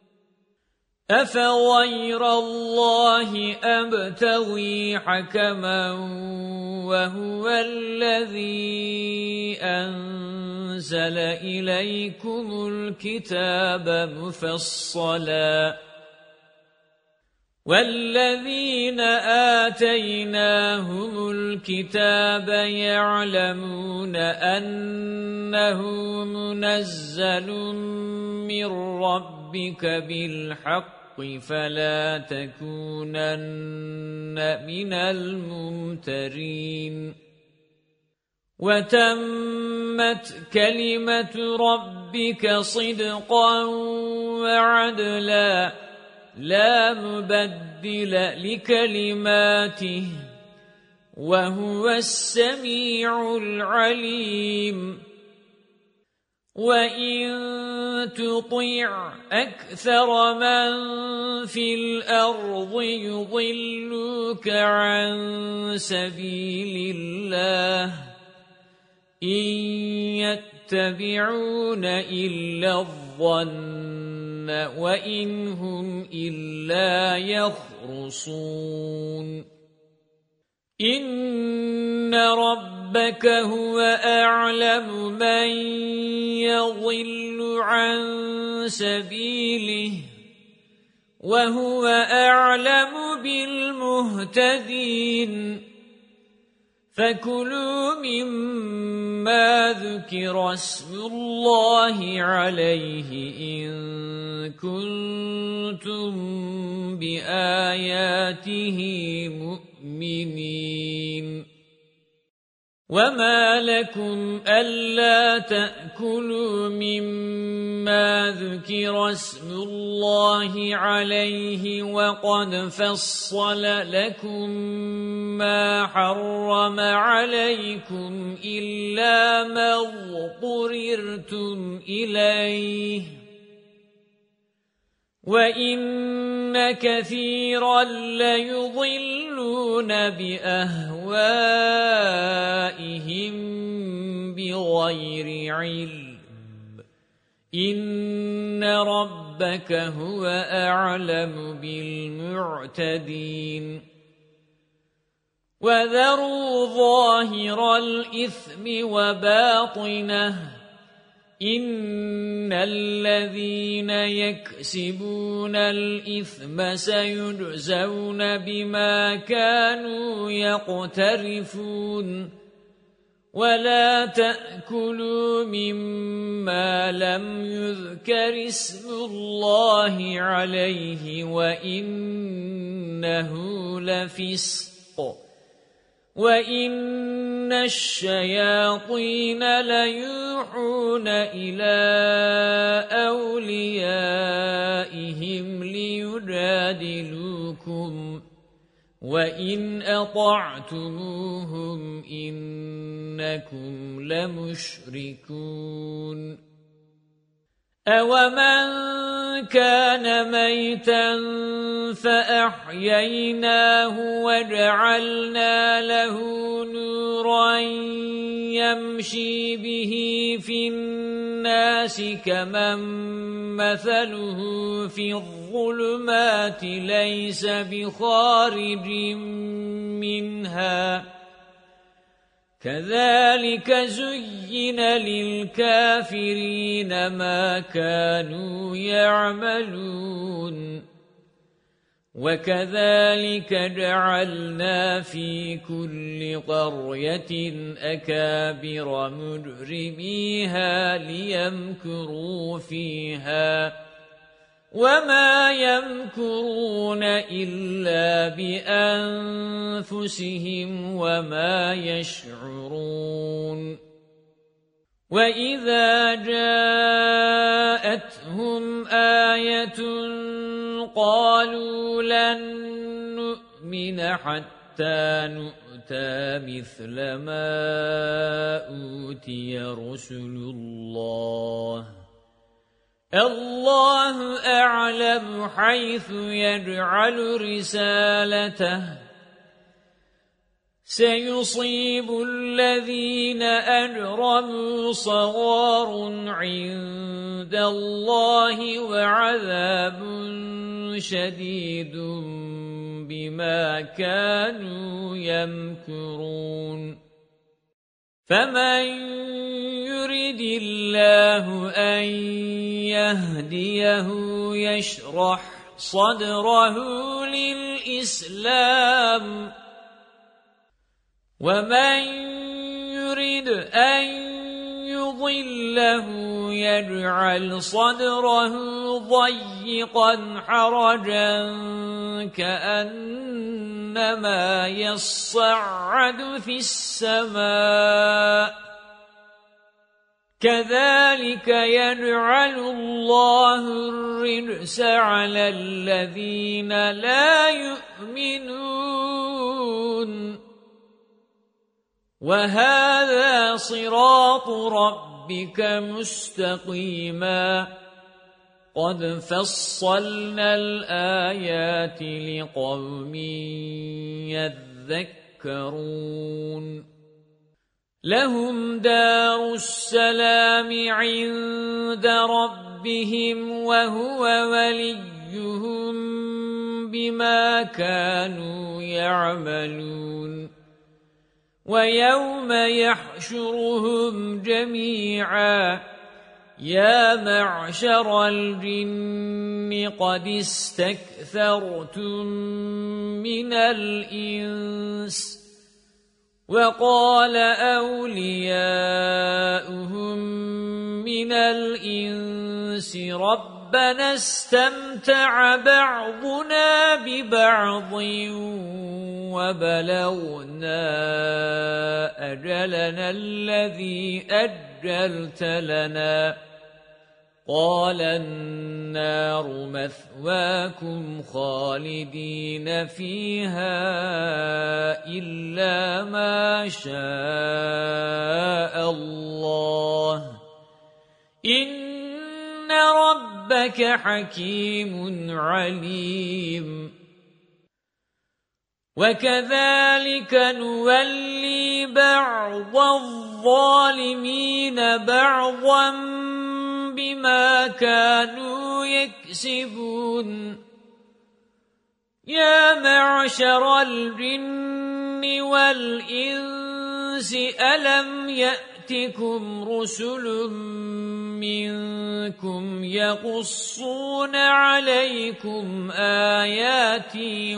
A: أَفَغَيْرَ اللَّهِ أَبْتَغِي حَكَمًا وَهُوَ الَّذِي أَنزَلَ إِلَيْكُمُ الْكِتَابَ مُفَصَّلًا وَالَّذِينَ آتَيْنَاهُمُ الْكِتَابَ يَعْلَمُونَ أَنَّهُ مُنَزَّلٌ مِّن رَّبِّكَ بِالْحَقِّ فَلَا تَكُونَنَّ مِنَ الْمُمْتَرِينَ وَتَمَّتْ كَلِمَةُ رَبِّكَ صِدْقًا وَعَدْلًا لا مبدل لكلماته وهو السميع العليم وَإِن تُطِعْ أَكْثَرَ مَن فِي الْأَرْضِ يُضِلُّوكَ عَن سَبِيلِ اللَّهِ إِن يَتَّبِعُونَ إِلَّا الظَّنَّ وَإِنْ هُمْ إِلَّا يَخْرُصُونَ إِنَّ رَبَّكَ هُوَ أَعْلَمُ مَن يَضِلُّ عَن سَبِيلِهِ وَهُوَ أَعْلَمُ بِالْمُهْتَدِينَ فَكُلُوا مِمَّا ذُكِرَ اسْمُ اللَّهِ عَلَيْهِ إِن كُنتُم بِآيَاتِهِ مُؤْمِنِينَ وَمَا لَكُمْ أَلَّا تَأْكُلُوا مِمَّا ذُكِرَ اسْمُ اللَّهِ عَلَيْهِ وَقَدْ فَصَّلَ لَكُم مَّا حَرَّمَ عَلَيْكُمْ إِلَّا مَا اضْطُرِرْتُمْ إِلَيْهِ وَإِنَّ كَثِيرًا لَّيُضِلُّونَ بِأَهْوَائِهِم بِغَيْرِ بغير علم إن ربك هو أعلم بالمعتدين وذروا ظاهر الإثم وباطنه إن الذين يكسبون الإثم سيجزون بما كانوا يقترفون ولا تأكلوا مما لم يذكر اسم الله عليه وإنه لفسق وَإِنَّ الشَّيَاطِينَ لَيُوحُونَ إِلَى أَوْلِيَائِهِمْ لِيُجَادِلُوكُمْ وَإِنْ أَطَعْتُمُوهُمْ إِنَّكُمْ لَمُشْرِكُونَ أَوَمَنْ كَانَ مَيْتًا فَأَحْيَيْنَاهُ وَجَعَلْنَا لَهُ نُورًا يَمْشِي بِهِ فِي النَّاسِ كَمَنْ مَثَلُهُ فِي الظُّلُمَاتِ لَيْسَ بِخَارِجٍ مِنْهَا كَذَلِكَ زُيِّنَ لِلْكَافِرِينَ مَا كَانُوا يَعْمَلُونَ وَكَذَلِكَ جَعَلْنَا فِي كُلِّ قَرْيَةٍ أَكَابِرَ مُجْرِمِيهَا لِيَمْكُرُوا فِيهَا وَمَا يَمْكُرُونَ إِلَّا بِأَنفُسِهِمْ وَمَا يَشْعُرُونَ وَإِذَا جَاءَتْهُمْ آيَةٌ قَالُوا لَن نُّؤْمِنَ حَتَّى نُؤْتَىٰ مِثْلَ مَا أُوتِيَ رُسُلُ الله أعلم حيث يجعل رسالته سيصيب الذين أجرموا صغار عند الله وعذاب شديد بما كانوا يمكرون فمن يرد الله أن يهديه يشرح صدره للإسلام ومن يرد أن يضله يجعل صدره ضيقا حرجا كأنما يصعد في السماء كذلك يجعل الله الرجس على الذين لا يؤمنون وهذا صراط ربك مستقيما قد فصلنا الآيات لقوم يذكرون لهم دار السلام عند ربهم وهو وليهم بما كانوا يعملون ويوم يحشرهم جميعا يا معشر الجن قد استكثرتم من الإنس وقال أولياؤهم من الإنس ربنا استمتع بعضنا ببعض وبلغنا أجلنا الذي أجلت لنا قال النار مثواكم خالدين فيها إلا ما شاء الله إن ربك حكيم عليم وكذلك نولي بعض الظالمين بعضا بما كانوا يكسبون يا معشر الجن والإنس ألم يأتكم رسل منكم يقصون عليكم آياتي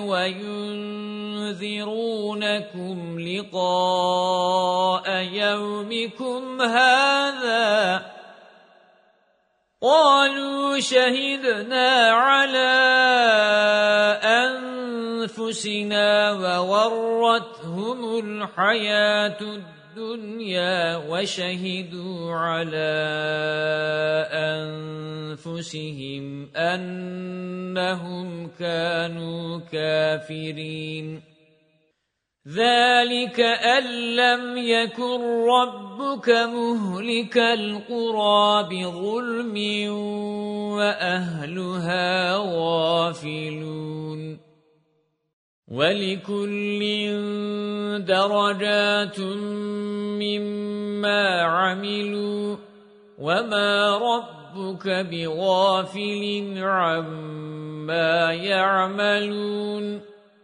A: وينذرونكم لقاء يومكم هذا قالوا شهدنا على أنفسنا وغرتهم الحياة الدنيا وشهدوا على أنفسهم أنهم كانوا كافرين ذلك أن لم يكن ربك مهلك القرى بظلم وأهلها غافلون ولكل درجات مما عملوا وما ربك بغافل عما يعملون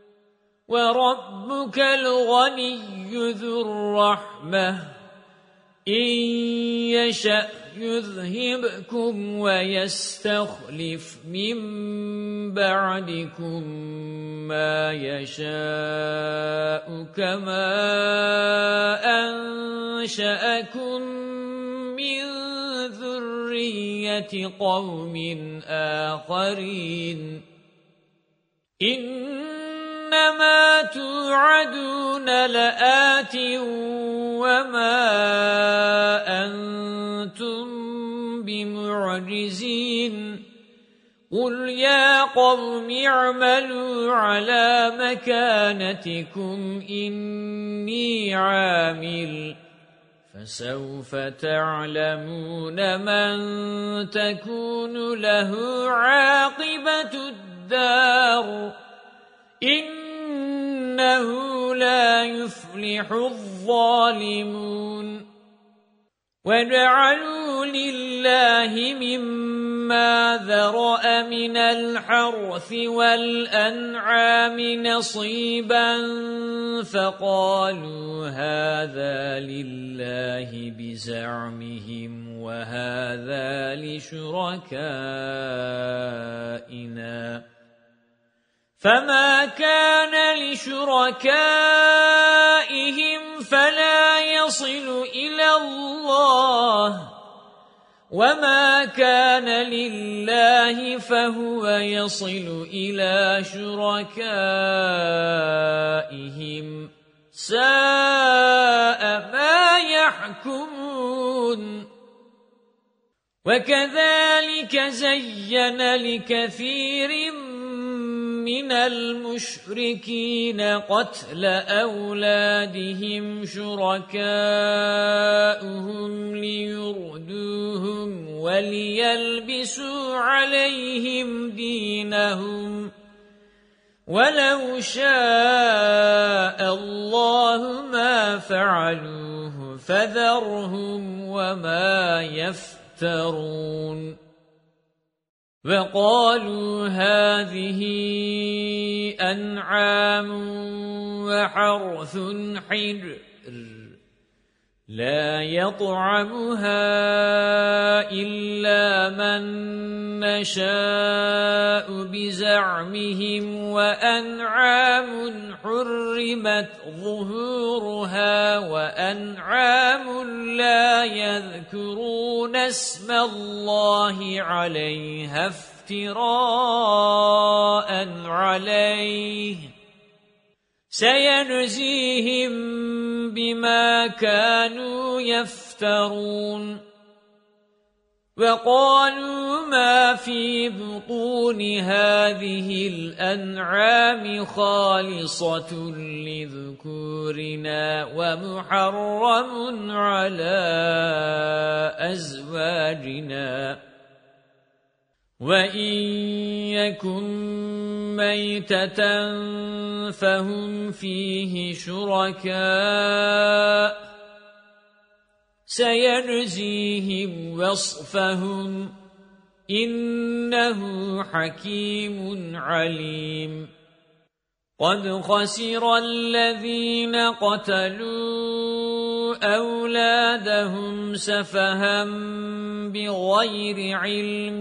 A: وربك الغني ذو الرحمة إن يشأ يذهبكم ويستخلف من بعدكم ما يشاء كما أنشأكم من ذرية قوم آخرين إنما توعدون لآت وما أنتم بمعجزين قل يا قوم اعملوا على مكانتكم إني عامل فسوف تعلمون من تكون له عاقبة الدار إنه لا يفلح الظالمون وجعلوا لله مما ذرأ من الحرث والأنعام نصيبا فقالوا هذا لله بزعمهم وهذا لشركائنا فما كان لشركائهم فلا يصل إلى الله وما كان لله فهو يصل إلى شركائهم ساء ما يحكمون وكذلك زين لكثير من المشركين قتل أولادهم شركاؤهم ليردوهم وليلبسوا عليهم دينهم ولو شاء الله ما فعلوه فذرهم وما يفترون وقالوا هذه أنعام وحرث حجر لا يطعمها إلا من نشاء بزعمهم وأنعام حرمت ظهورها وأنعام لا يذكرون اسم الله عليها افتراء عليه سيجزيهم بما كانوا يفترون وقالوا ما في بطون هذه الأنعام خالصة لذكورنا ومحرم على أزواجنا وَإِن يَكُن مَّيْتَةً فَهُمْ فِيهِ شُرَكَاءُ سيجزيهم وصفهم إنه حكيم عليم قد خسر الذين قتلوا أولادهم سفها بغير علم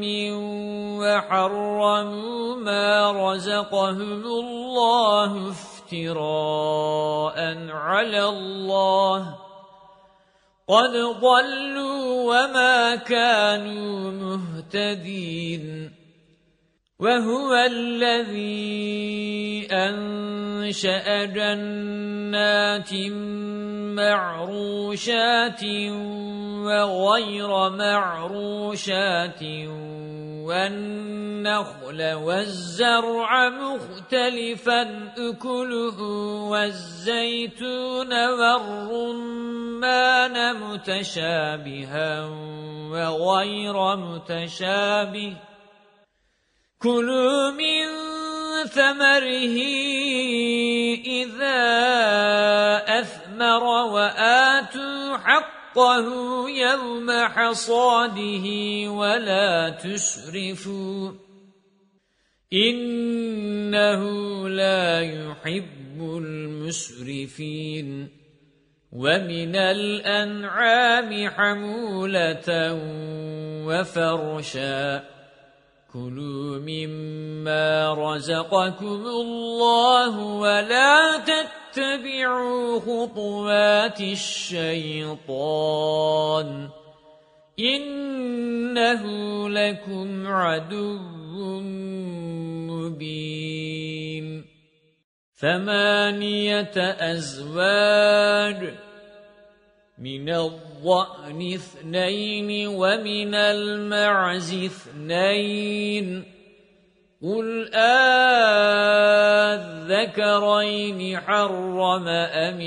A: وحرموا ما رزقهم الله افتراء على الله قد ضلوا وما كانوا مهتدين وهو الذي أنشأ جنات معروشات وغير معروشات والنخل والزرع مختلفا أكله والزيتون والرمان متشابها وغير متشابه كلوا من ثمره إذا أثمر وآتوا حقه يوم حصاده ولا تسرفوا إنه لا يحب المسرفين ومن الأنعام حمولة وفرشا كلوا مما رزقكم الله ولا تتبعوا خطوات الشيطان إنه لكم عدو مبين 8 أزواج من الضأن 2 ومن المعز 2 قل الذكرين حرم أم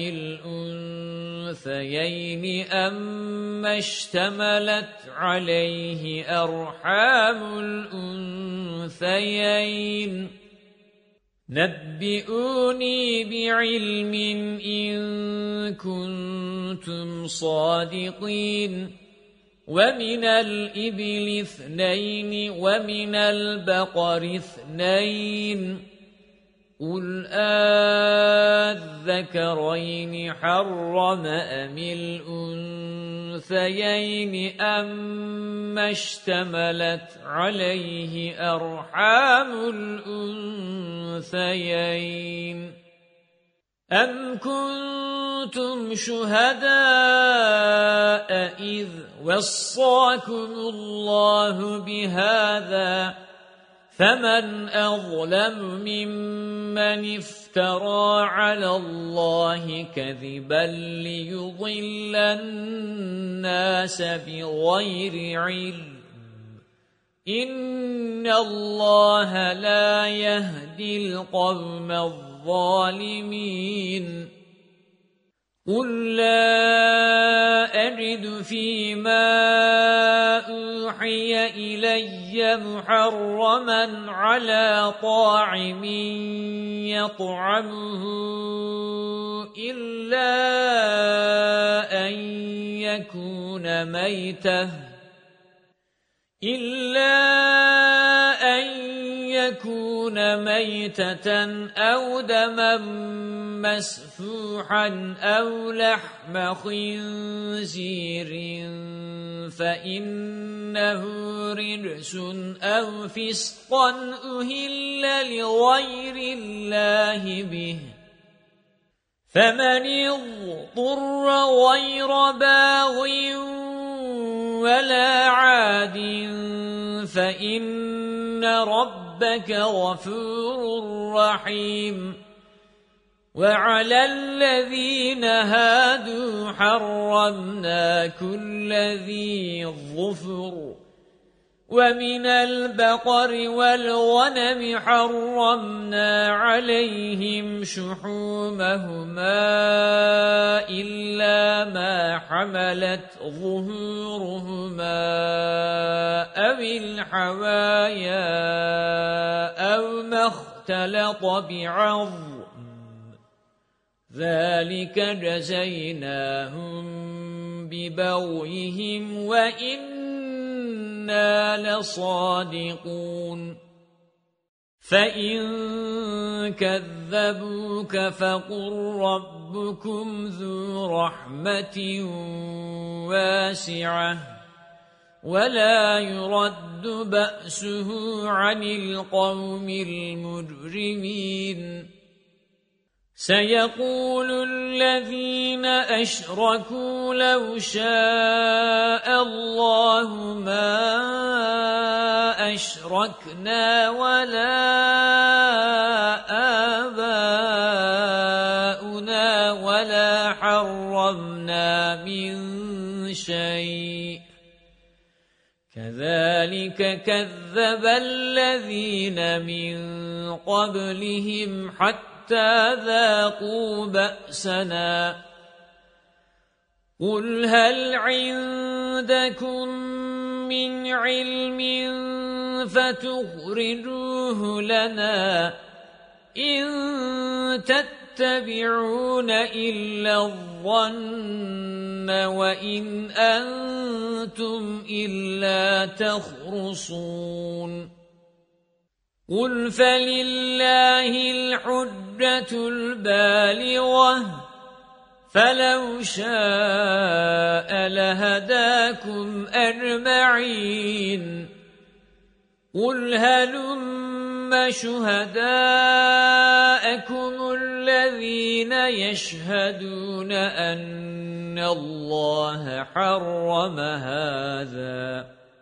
A: الأنثيين أما اشتملت عليه أرحام الأنثيين نبئوني بعلم إن كنتم صادقين ومن الإبل 2 ومن البقر 2 قل الذكرين حرم أم الأنثيين أما اشتملت عليه أرحام الأنثيين أم كنتم شهداء إذ وصاكم الله بهذا فمن أظلم ممن افترى على الله كذبا ليضل الناس بغير علم إن الله لا يهدي القوم الظالمين قل لا أجد فيما أوحي إلي محرما على طاعم يطعمه إلا أن يكون ميتة أو دما مسفوحا أو لحم خنزير فإنه رجس أو فسقا أهل لغير الله به فمن اضطر غير باغ ولا عاد فإن ربك غفور رحيم وعلى الذين هادوا حرمنا كل ذي ظفر ومن البقر والغنم حرمنا عليهم شحومهما إلا ما حملت ظهورهما أو الحوايا أو ما اختلط بعظم ذلك جزيناهم ببغيهم وإنا لصادقون فإن كذبوك فقل ربكم ذو رحمة واسعة ولا يرد بأسه عن القوم المجرمين سيقول الذين أشركوا لو شاء الله ما أشركنا ولا آباؤنا ولا حرمنا من شيء كذلك كذب الذين من قبلهم حتى ذاقوا بأسنا قل هل عندكم من علم فتخرجوه لنا إن تتبعون إلا الظن وإن أنتم إلا تخرصون قل فلله الحجة البالغة فلو شاء لهداكم أجمعين قل هلم شهداءكم الذين يشهدون أن الله حرم هذا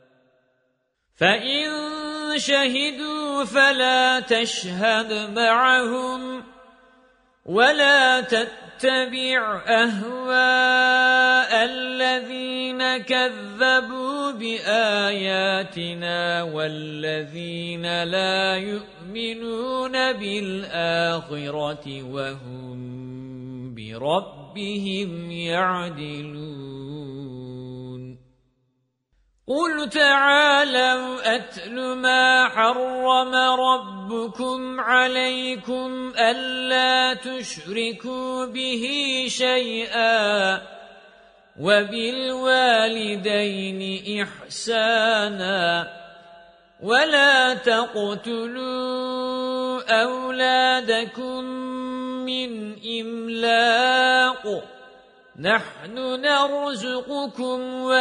A: فإن شهدوا فلا تشهد معهم ولا تتبع أهواء الذين كذبوا بآياتنا والذين لا يؤمنون بالآخرة وهم بربهم يعدلون قل تعالوا أتل ما حرم ربكم عليكم ألا تشركوا به شيئا وبالوالدين إحسانا ولا تقتلوا أولادكم من إملاق نحن نرزقكم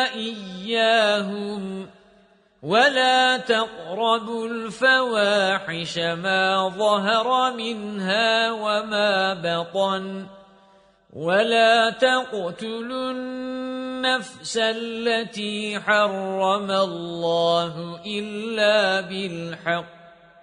A: وإياهم ولا تقربوا الفواحش ما ظهر منها وما بطن ولا تقتلوا النفس التي حرم الله إلا بالحق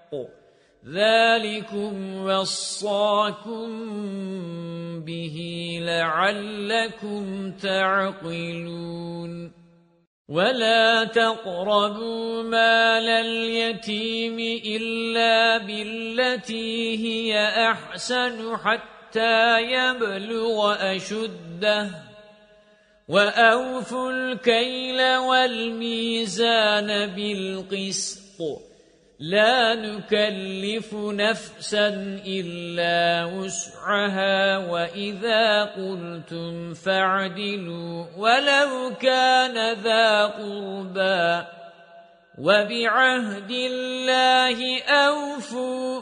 A: ذلكم وصاكم به لعلكم تعقلون ولا تقربوا مال اليتيم إلا بالتي هي أحسن حتى يبلغ أشده وأوفوا الكيل والميزان بالقسط لا نكلف نفسا إلا وسعها وإذا قلتم فاعدلوا ولو كان ذا قربى وبعهد الله أوفوا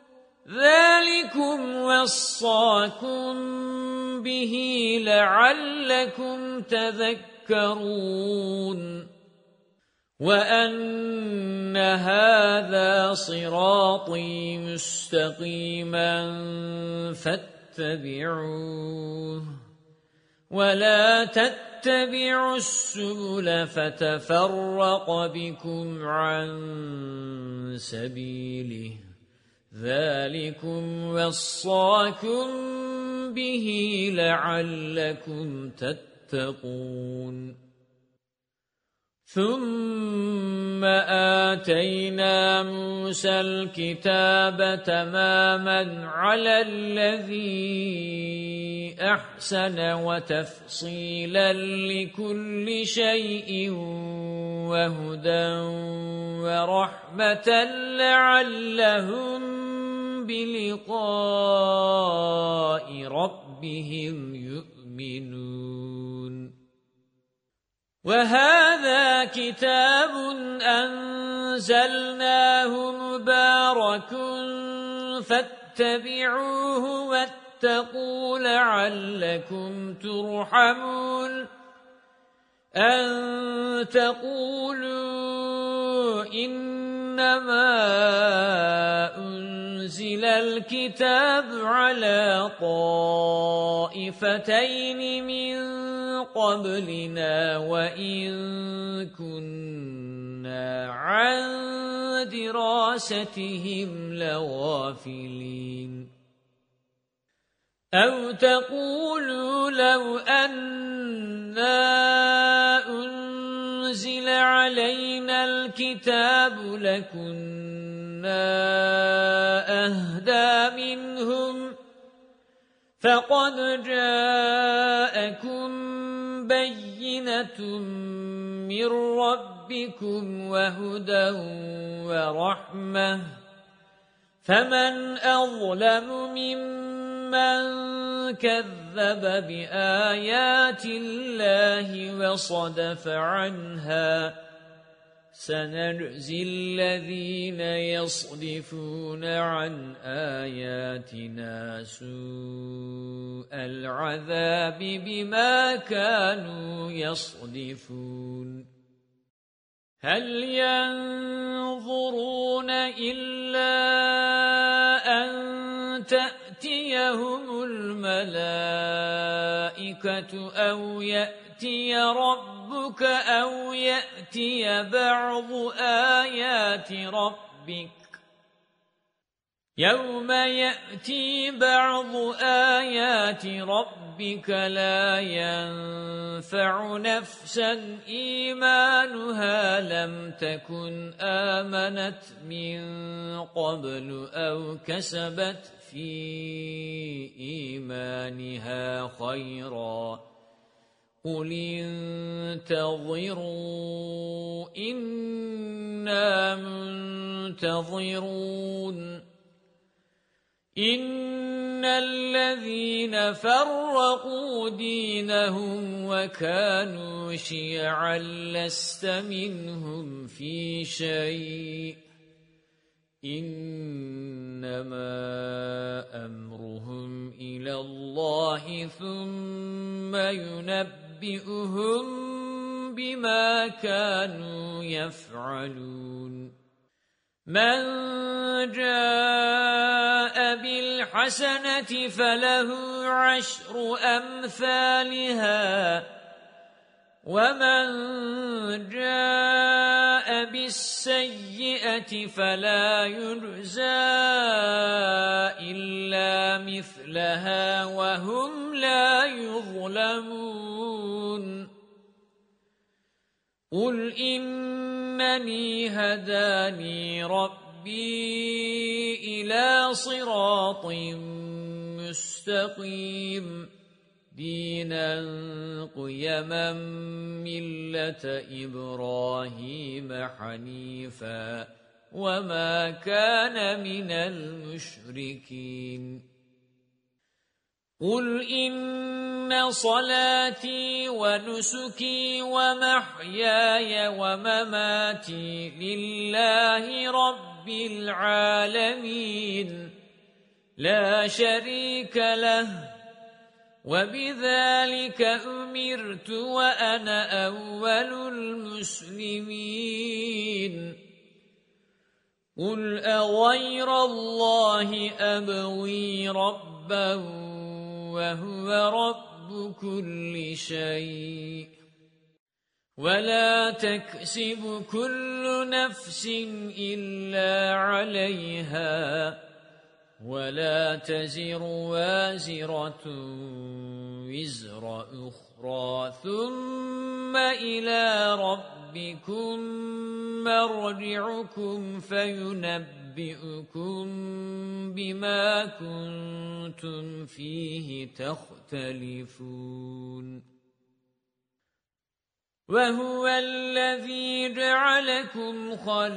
A: ذلكم وصاكم به لعلكم تذكرون وأن هذا صراطي مستقيما فاتبعوه ولا تتبعوا السبل فتفرق بكم عن سبيله ذلكم وصاكم به لعلكم تتقون ثم آتينا موسى الكتاب تماما على الذي أحسن وتفصيلا لكل شيء وهدى ورحمة لعلهم بلقاء ربهم يؤمنون وَهَذَا كِتَابٌ أَنزَلْنَاهُ مُبَارَكٌ فَاتَّبِعُوهُ وَاتَّقُوا لَعَلَّكُمْ تُرْحَمُونَ أَن تَقُولُوا إِنَّمَا أُنزِلَ الْكِتَابُ عَلَى طَائِفَتَيْنِ مِنْ قَبْلِنَا وَإِنْ كُنَّا عَنْ دِرَاسَتِهِمْ لَغَافِلِينَ أَوْ تَقُولُوا لَوْ أَنَّا أُنزِلَ عَلَيْنَا الْكِتَابُ لَكُنَّا أَهْدَى مِنْهُمْ فَقَدْ جَاءَكُمْ بَيِّنَةٌ مِّن رَّبِّكُمْ وَهُدًى وَرَحْمَةٌ فَمَنْ أَظْلَمُ مِمَّنْ كَذَّبَ بِآيَاتِ اللَّهِ وَصَدَفَ عَنْهَا سَنَجْزِي الَّذِينَ يَصْدِفُونَ عَنْ آيَاتِنَا سُوءَ الْعَذَابِ بِمَا كَانُوا يَصْدِفُونَ هَلْ يَنظُرُونَ إِلَّا أَن تَأْتِيَهُمُ الْمَلَائِكَةُ أَوْ يَأْتِيَ رَبُّكَ أَوْ يَأْتِيَ بَعْضُ آيَاتِ رَبِّكَ يَوْمَ يَأْتِي بَعْضُ آيَاتِ رَبِّكَ لَا يَنفَعُ نَفْسًا إِيمَانُهَا لَمْ تَكُنْ آمَنَتْ مِنْ قَبْلُ أَوْ كَسَبَتْ فِي إِيمَانِهَا خَيْرًا قُلِ انتَظِرُوا إِنَّا مُنتَظِرُونَ إِنَّ الَّذِينَ فَرَّقُوا دِينَهُمْ وَكَانُوا شِيَعًا لَّسْتَ مِنْهُمْ فِي شَيْءٍ إِنَّمَا أَمْرُهُمْ إِلَى اللَّهِ ثُمَّ يُنَبِّئُهُم بِمَا كَانُوا يَفْعَلُونَ مَنْ جَاءَ بِالْحَسَنَةِ فَلَهُ عَشْرُ أَمْثَالِهَا وَمَنْ جَاءَ بِالسَّيِّئَةِ فَلَا يُجْزَى إِلَّا مِثْلَهَا وَهُمْ لَا يُظْلَمُونَ قُلْ إِنَّنِي هَدَانِي رَبِّي إِلَى صِرَاطٍ مُسْتَقِيمٍ دِينًا قِيَمًا مِلَّةَ إِبْرَاهِيمَ حَنِيفًا وَمَا كَانَ مِنَ الْمُشْرِكِينَ قُلْ إِنَّ صَلَاتِي وَنُسُكِي وَمَحْيَايَ وَمَمَاتِي لِلَّهِ رَبِّ الْعَالَمِينَ لَا شَرِيكَ لَهُ وَبِذَلِكَ أُمِرْتُ وَأَنَا أَوَّلُ الْمُسْلِمِينَ قُلْ أَغَيْرَ اللَّهِ أَبْغِي رَبًّا وَهُوَ رَبُّ كُلِّ شَيْءٍ وَلَا تَكْسِبُ كُلُّ نَفْسٍ إِلَّا عَلَيْهَا وَلَا تَزِرُ وَازِرَةٌ وِزْرَ أُخْرَى ثُمَّ إِلَى رَبِّكُمْ مَرْجِعُكُمْ فَيُنَبِّئُكُم بِمَا كُنتُمْ فِيهِ تَخْتَلِفُونَ وَهُوَ الَّذِي جَعَلَكُمْ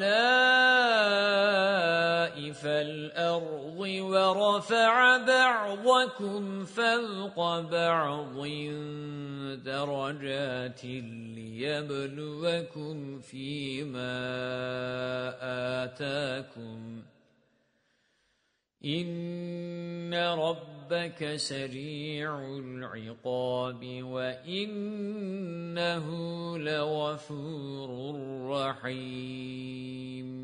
A: خَلَائِفَ الْأَرْضِ وَرَفَعَ بَعْضَكُمْ فَوْقَ بَعْضٍ درجات ليبلوكم فيما آتاكم إن ربك سريع العقاب وإنه لغفور رحيم